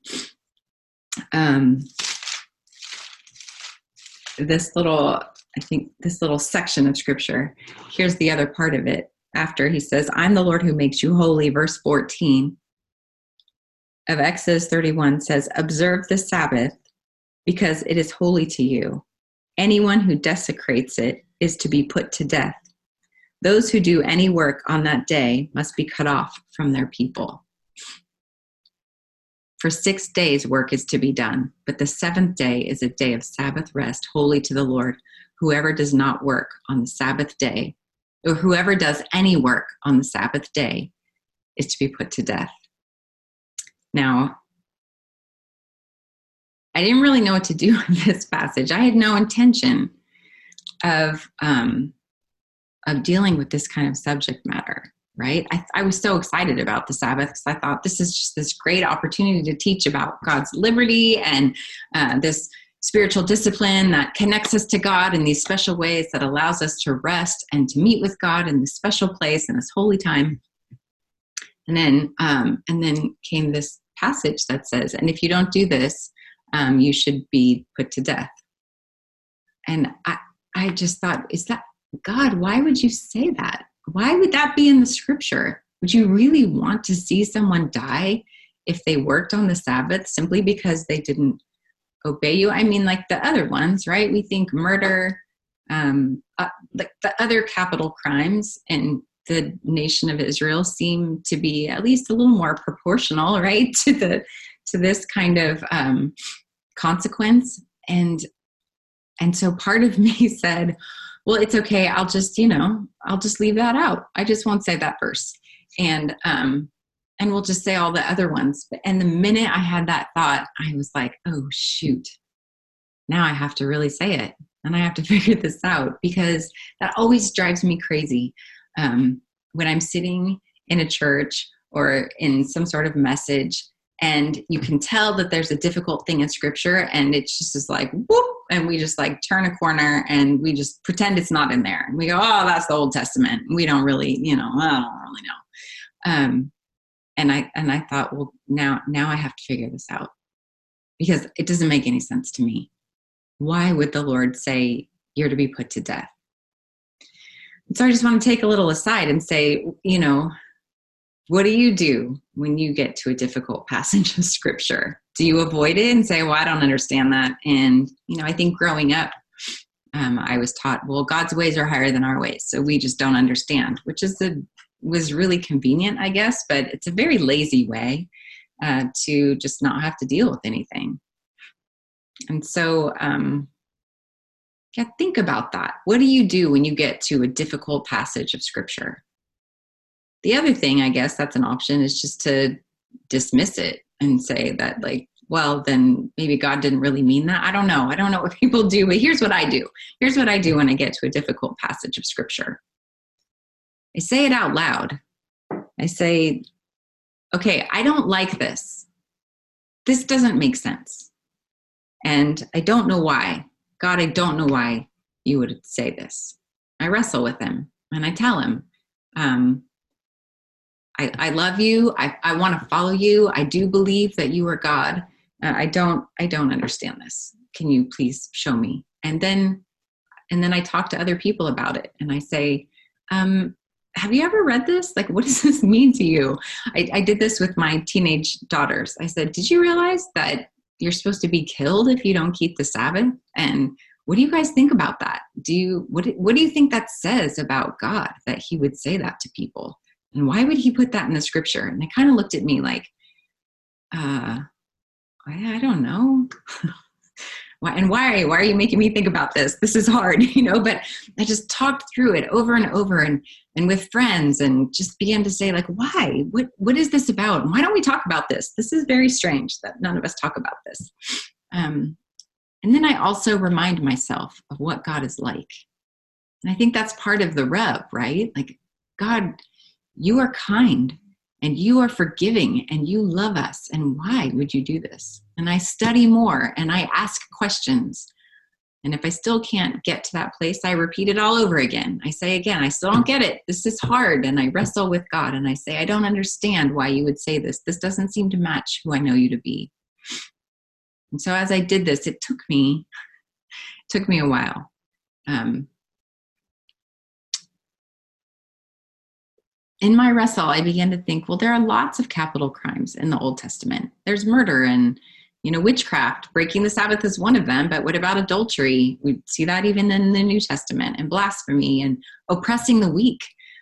this little section of scripture, here's the other part of it. After he says, I'm the Lord who makes you holy, verse 14 of Exodus 31 says, observe the Sabbath because it is holy to you. Anyone who desecrates it is to be put to death. Those who do any work on that day must be cut off from their people. For 6 days work is to be done, but the seventh day is a day of Sabbath rest, holy to the Lord. Whoever does not work on the Sabbath day, or whoever does any work on the Sabbath day, is to be put to death. Now, I didn't really know what to do with this passage. I had no intention of dealing with this kind of subject matter, right? I was so excited about the Sabbath because I thought this is just this great opportunity to teach about God's liberty and this spiritual discipline that connects us to God in these special ways, that allows us to rest and to meet with God in this special place in this holy time. And then came this passage that says, and if you don't do this, you should be put to death. And I just thought, is that God, why would you say that? Why would that be in the scripture? Would you really want to see someone die if they worked on the Sabbath simply because they didn't obey you? I mean, like the other ones, right? We think murder, like the other capital crimes in the nation of Israel seem to be at least a little more proportional, right, to this kind of consequence. And so part of me said, well, it's okay. I'll just leave that out. I just won't say that verse. And we'll just say all the other ones. And the minute I had that thought, I was like, oh, shoot. Now I have to really say it. And I have to figure this out, because that always drives me crazy. When I'm sitting in a church or in some sort of message, and you can tell that there's a difficult thing in scripture, and it's just is like, whoop, and we just like turn a corner and we just pretend it's not in there. And we go, oh, that's the Old Testament. We don't really, I don't really know. And I thought, well, now I have to figure this out, because it doesn't make any sense to me. Why would the Lord say you're to be put to death? And so I just want to take a little aside and say, what do you do when you get to a difficult passage of scripture? Do you avoid it and say, well, I don't understand that? And, I think growing up, I was taught, well, God's ways are higher than our ways, so we just don't understand, which was really convenient, I guess, but it's a very lazy way to just not have to deal with anything. And so, think about that. What do you do when you get to a difficult passage of scripture? The other thing, I guess that's an option, is just to dismiss it and say that, like, well, then maybe God didn't really mean that. I don't know what people do, but here's what I do. Here's what I do when I get to a difficult passage of scripture. I say it out loud. I say, okay, I don't like this. This doesn't make sense. And I don't know why. God, I don't know why you would say this. I wrestle with him and I tell him, I love you. I want to follow you. I do believe that you are God. I don't understand this. Can you please show me? And then I talk to other people about it, and I say, have you ever read this? Like, what does this mean to you? I did this with my teenage daughters. I said, did you realize that you're supposed to be killed if you don't keep the Sabbath? And what do you guys think about that? What do you think that says about God, that he would say that to people? And why would he put that in the scripture? And they kind of looked at me like, I don't know. And why are you making me think about this? This is hard, but I just talked through it over and over and with friends, and just began to say, like, why? What is this about? And why don't we talk about this? This is very strange that none of us talk about this. And then I also remind myself of what God is like. And I think that's part of the rub, right? Like, God, you are kind and you are forgiving and you love us. And why would you do this? And I study more and I ask questions. And if I still can't get to that place, I repeat it all over again. I say again, I still don't get it. This is hard. And I wrestle with God and I say, I don't understand why you would say this. This doesn't seem to match who I know you to be. And so as I did this, it took me a while. In my wrestle, I began to think, well, there are lots of capital crimes in the Old Testament. There's murder and, witchcraft. Breaking the Sabbath is one of them, but what about adultery? We see that even in the New Testament, and blasphemy and oppressing the weak.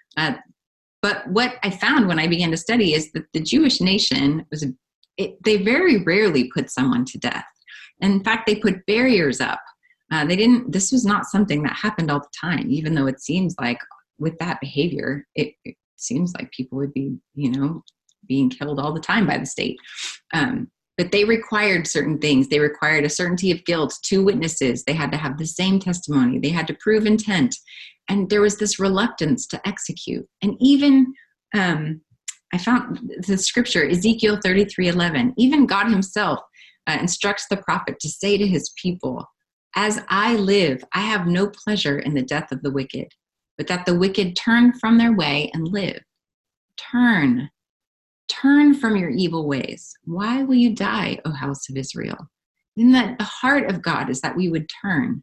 But what I found when I began to study is that the Jewish nation they very rarely put someone to death. And in fact, they put barriers up. This was not something that happened all the time, even though it seems like with that behavior, it seems like people would be, being killed all the time by the state. But they required certain things. They required a certainty of guilt, 2 witnesses. They had to have the same testimony. They had to prove intent. And there was this reluctance to execute. And even, I found the scripture, Ezekiel 33:11, even God himself instructs the prophet to say to his people, as I live, I have no pleasure in the death of the wicked, but that the wicked turn from their way and live. Turn from your evil ways. Why will you die, O house of Israel? And that the heart of God is that we would turn.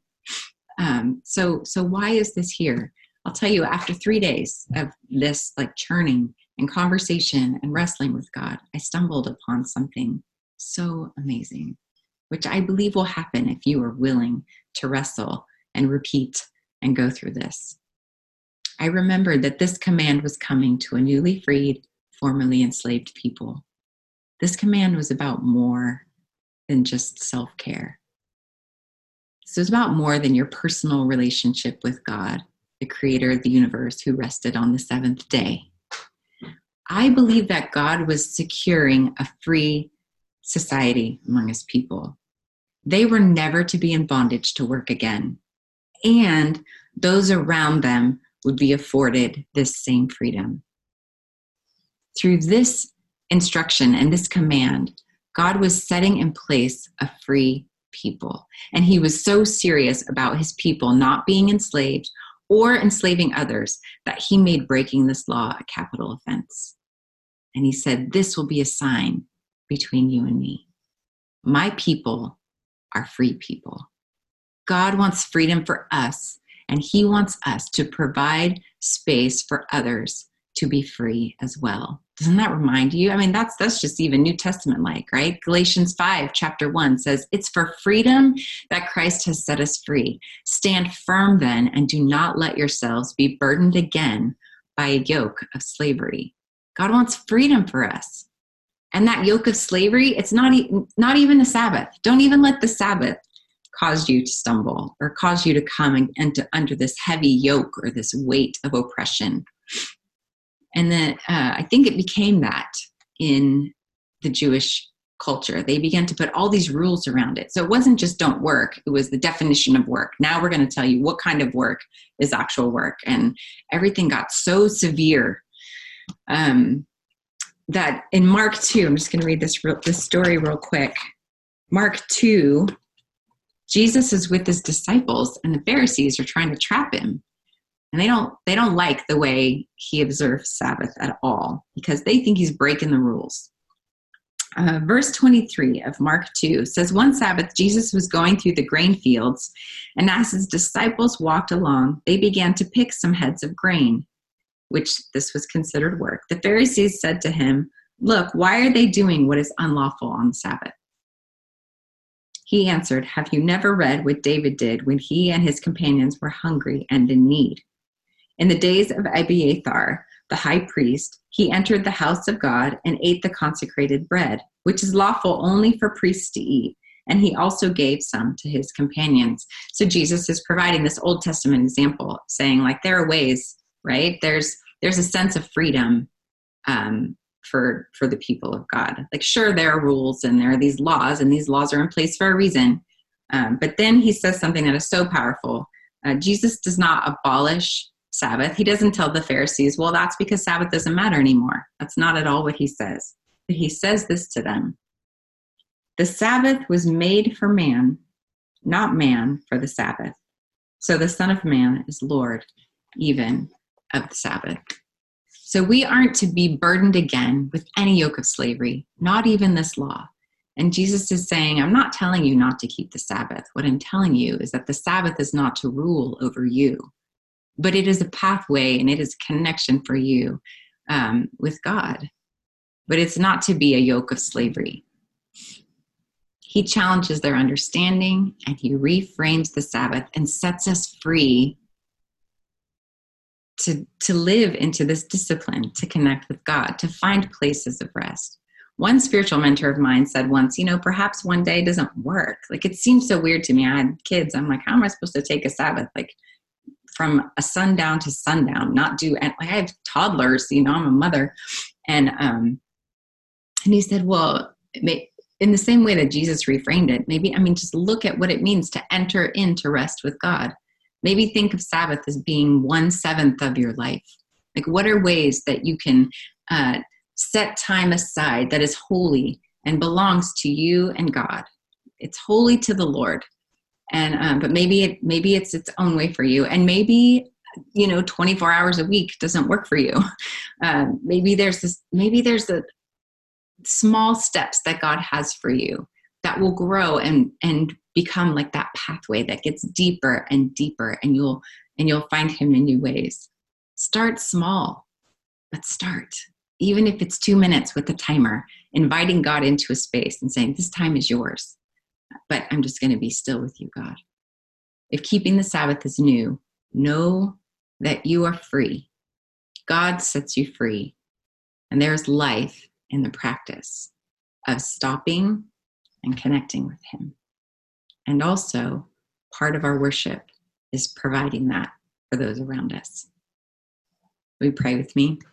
So why is this here? I'll tell you, after 3 days of this like churning and conversation and wrestling with God, I stumbled upon something so amazing, which I believe will happen if you are willing to wrestle and repeat and go through this. I remembered that this command was coming to a newly freed, formerly enslaved people. This command was about more than just self-care. This was about more than your personal relationship with God, the creator of the universe who rested on the 7th day. I believe that God was securing a free society among his people. They were never to be in bondage to work again. And those around them would be afforded this same freedom. Through this instruction and this command, God was setting in place a free people. And he was so serious about his people not being enslaved or enslaving others that he made breaking this law a capital offense. And he said, this will be a sign between you and me. My people are free people. God wants freedom for us, and he wants us to provide space for others to be free as well. Doesn't that remind you? I mean, that's just even New Testament like, right? Galatians 5, chapter 1 says, it's for freedom that Christ has set us free. Stand firm then, and do not let yourselves be burdened again by a yoke of slavery. God wants freedom for us. And that yoke of slavery, it's not even the Sabbath. Don't even let the Sabbath cause you to stumble or cause you to come under this heavy yoke or this weight of oppression. And then I think it became that in the Jewish culture. They began to put all these rules around it. So it wasn't just don't work. It was the definition of work. Now we're going to tell you what kind of work is actual work. And everything got so severe that in Mark 2, I'm just going to read this story real quick. Mark 2, Jesus is with his disciples and the Pharisees are trying to trap him. And they don't like the way he observes Sabbath at all, because they think he's breaking the rules. Verse 23 of Mark 2 says, one Sabbath, Jesus was going through the grain fields, and as his disciples walked along, they began to pick some heads of grain, which this was considered work. The Pharisees said to him, look, why are they doing what is unlawful on the Sabbath? He answered, have you never read what David did when he and his companions were hungry and in need? In the days of Abiathar, the high priest, he entered the house of God and ate the consecrated bread, which is lawful only for priests to eat. And he also gave some to his companions. So Jesus is providing this Old Testament example, saying, like, there are ways, right? There's a sense of freedom for the people of God. Like, sure, there are rules and there are these laws, and these laws are in place for a reason. But then he says something that is so powerful. Jesus does not abolish Sabbath. He doesn't tell the Pharisees, well, that's because Sabbath doesn't matter anymore. That's not at all what he says. But he says this to them. The Sabbath was made for man, not man for the Sabbath. So the Son of Man is Lord even of the Sabbath. So we aren't to be burdened again with any yoke of slavery, not even this law. And Jesus is saying, I'm not telling you not to keep the Sabbath. What I'm telling you is that the Sabbath is not to rule over you, but it is a pathway and it is a connection for you with God. But it's not to be a yoke of slavery. He challenges their understanding, and he reframes the Sabbath and sets us free to live into this discipline, to connect with God, to find places of rest. One spiritual mentor of mine said once, perhaps one day doesn't work. Like, it seems so weird to me. I had kids. I'm like, how am I supposed to take a Sabbath? Like, from a sundown to sundown, not do, and like, I have toddlers, I'm a mother. And he said, well, in the same way that Jesus reframed it, just look at what it means to enter into rest with God. Maybe think of Sabbath as being 1/7 of your life. Like, what are ways that you can set time aside that is holy and belongs to you and God? It's holy to the Lord. And but maybe it's its own way for you. And maybe 24 hours a week doesn't work for you. Maybe there's the small steps that God has for you that will grow and become like that pathway that gets deeper and deeper, and you'll find him in new ways. Start small, but start. Even if it's 2 minutes with a timer, inviting God into a space and saying, this time is yours, but I'm just going to be still with you, God. If keeping the Sabbath is new, know that you are free. God sets you free, and there's life in the practice of stopping and connecting with him. And also, part of our worship is providing that for those around us. Will you pray with me?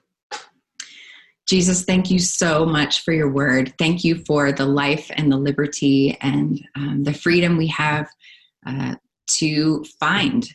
Jesus, thank you so much for your word. Thank you for the life and the liberty and the freedom we have to find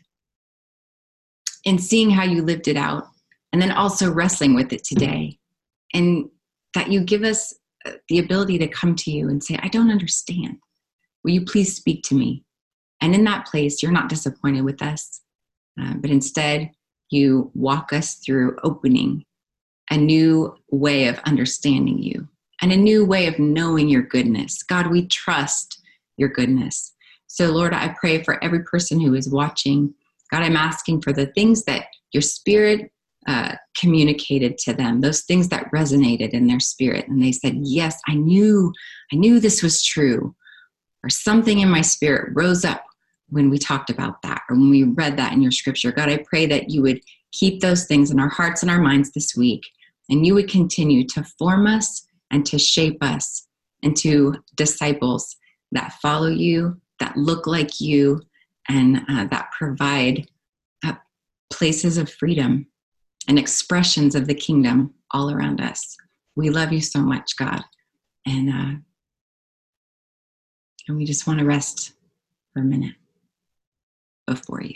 in seeing how you lived it out, and then also wrestling with it today. And that you give us the ability to come to you and say, I don't understand. Will you please speak to me? And in that place, you're not disappointed with us, but instead you walk us through opening a new way of understanding you and a new way of knowing your goodness. God, we trust your goodness. So Lord, I pray for every person who is watching. God, I'm asking for the things that your Spirit communicated to them, those things that resonated in their spirit. And they said, yes, I knew this was true. Or something in my spirit rose up when we talked about that, or when we read that in your scripture. God, I pray that you would keep those things in our hearts and our minds this week. And you would continue to form us and to shape us into disciples that follow you, that look like you, and that provide places of freedom and expressions of the kingdom all around us. We love you so much, God. And we just want to rest for a minute before you.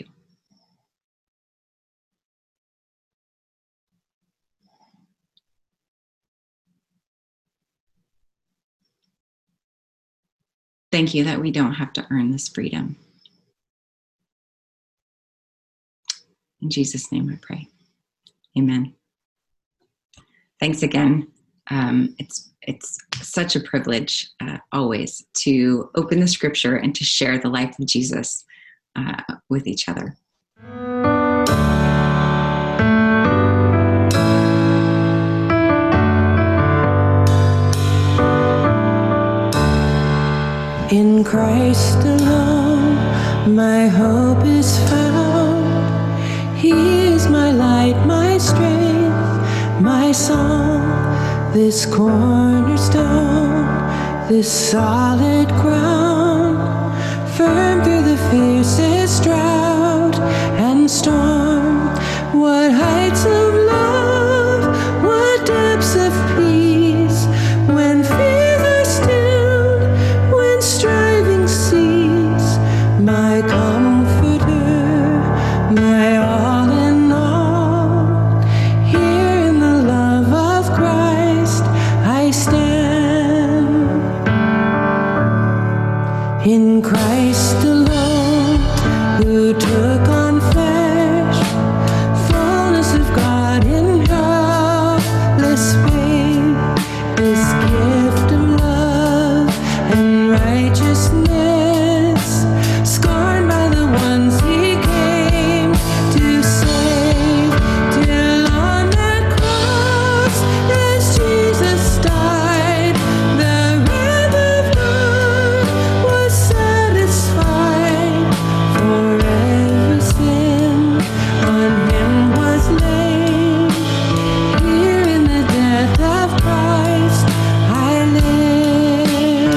Thank you that we don't have to earn this freedom. In Jesus' name I pray. Amen. Thanks again. It's such a privilege always to open the scripture and to share the life of Jesus with each other. In Christ alone, my hope is found. He is my light, my strength, my song, this cornerstone, this solid ground, firm through the fiercest drought and storm. What heights of love, what depths of peace, when fears are stilled, when striving cease. My comforter, my all in all, here in the love of Christ I stand. In Christ alone, who took on flesh, fullness of God in helpless faith, this gift of love and righteousness, scorned by the ones he came to save, till on that cross as Jesus died, the wrath of God was satisfied. For every sin on him was laid, here in the death of Christ I live.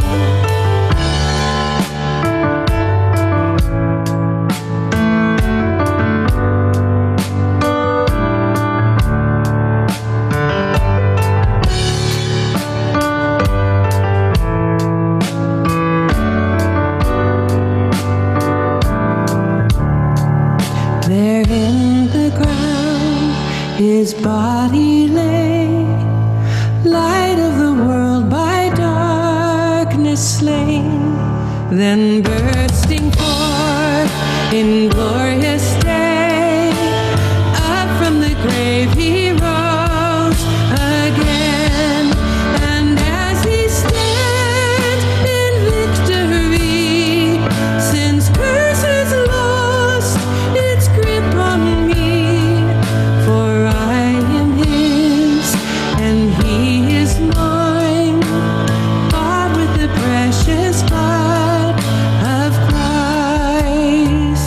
There in the ground his body lay, light of the world by darkness slain, then bursting forth in glorious day, up from the grave he rose again. And as he stands in victory, sin's curse has lost its grip on me, for I am his and he is mine, bought with the precious blood of Christ.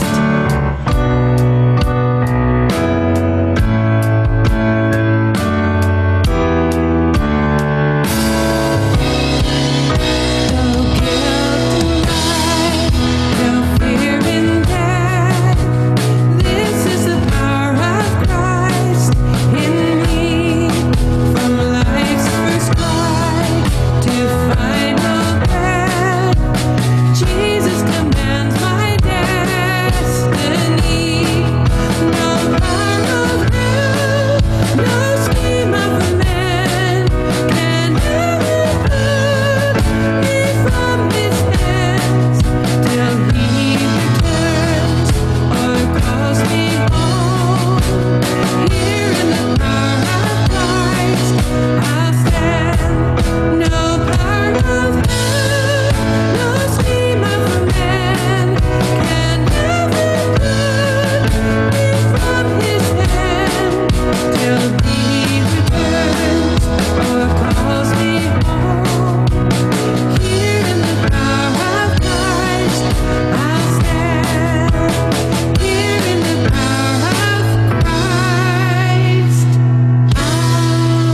No guilt in life, no fear in death, this is the power of Christ in me. From life's first cry to final breath, Jesus commands my destiny. No power of hell, no scheme of man can ever put me from his hands, till he returns or calls me home. Here in the power of Christ I'll stand. No power of hell, no scheme of man can ever put me from his hand, till he returns or calls me home. Here in the power of Christ I'll stand. Here in the power of Christ I'll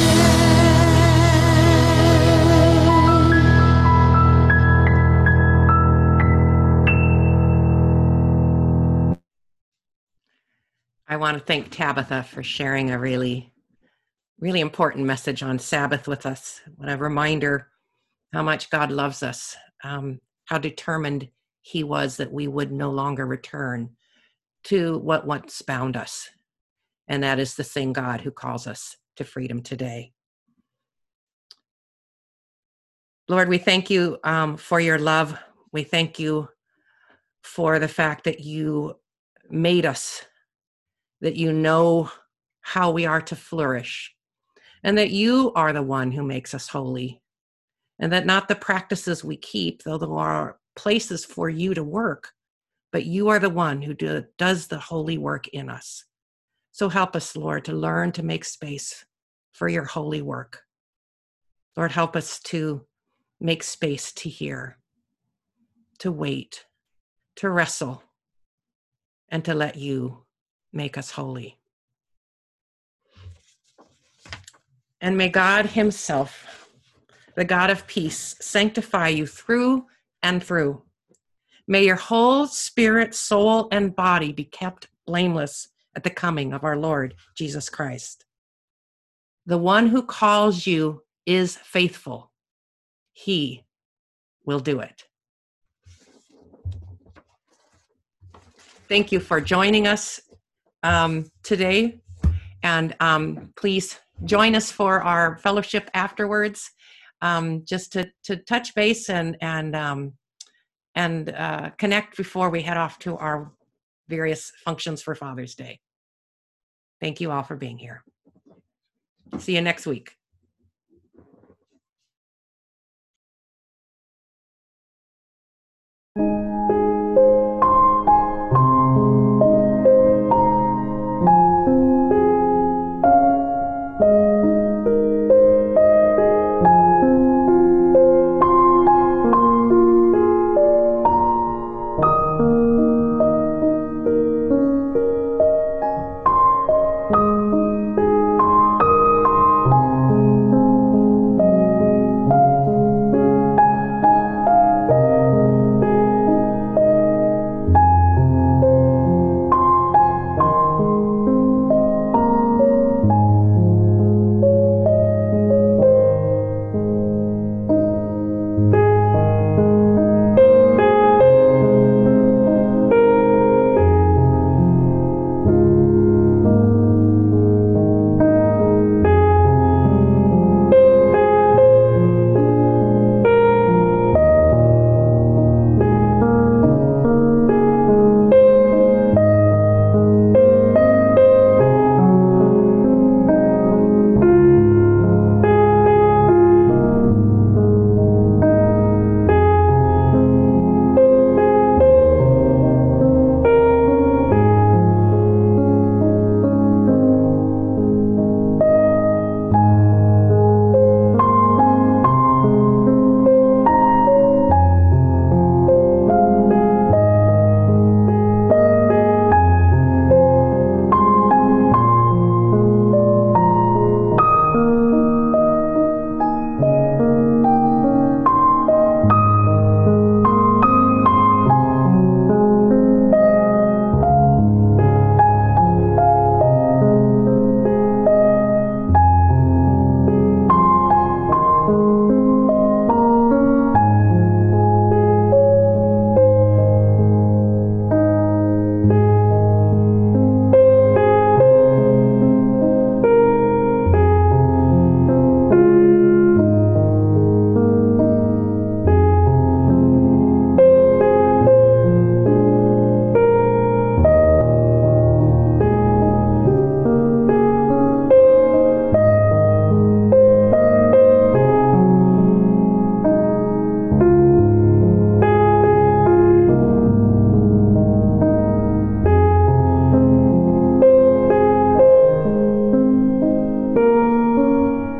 stand. I want to thank Tabitha for sharing a really, really important message on Sabbath with us. What a reminder how much God loves us, how determined he was that we would no longer return to what once bound us. And that is the same God who calls us to freedom today. Lord, we thank you for your love. We thank you for the fact that you made us that you know how we are to flourish, and that you are the one who makes us holy, and that not the practices we keep, though there are places for you to work, but you are the one who does the holy work in us. So help us, Lord, to learn to make space for your holy work. Lord, help us to make space to hear, to wait, to wrestle, and to let you make us holy. And may God himself, the God of peace, sanctify you through and through. May your whole spirit, soul, and body be kept blameless at the coming of our Lord Jesus Christ. The one who calls you is faithful. He will do it. Thank you for joining us today. And please join us for our fellowship afterwards, just to touch base and connect before we head off to our various functions for Father's Day. Thank you all for being here. See you next week.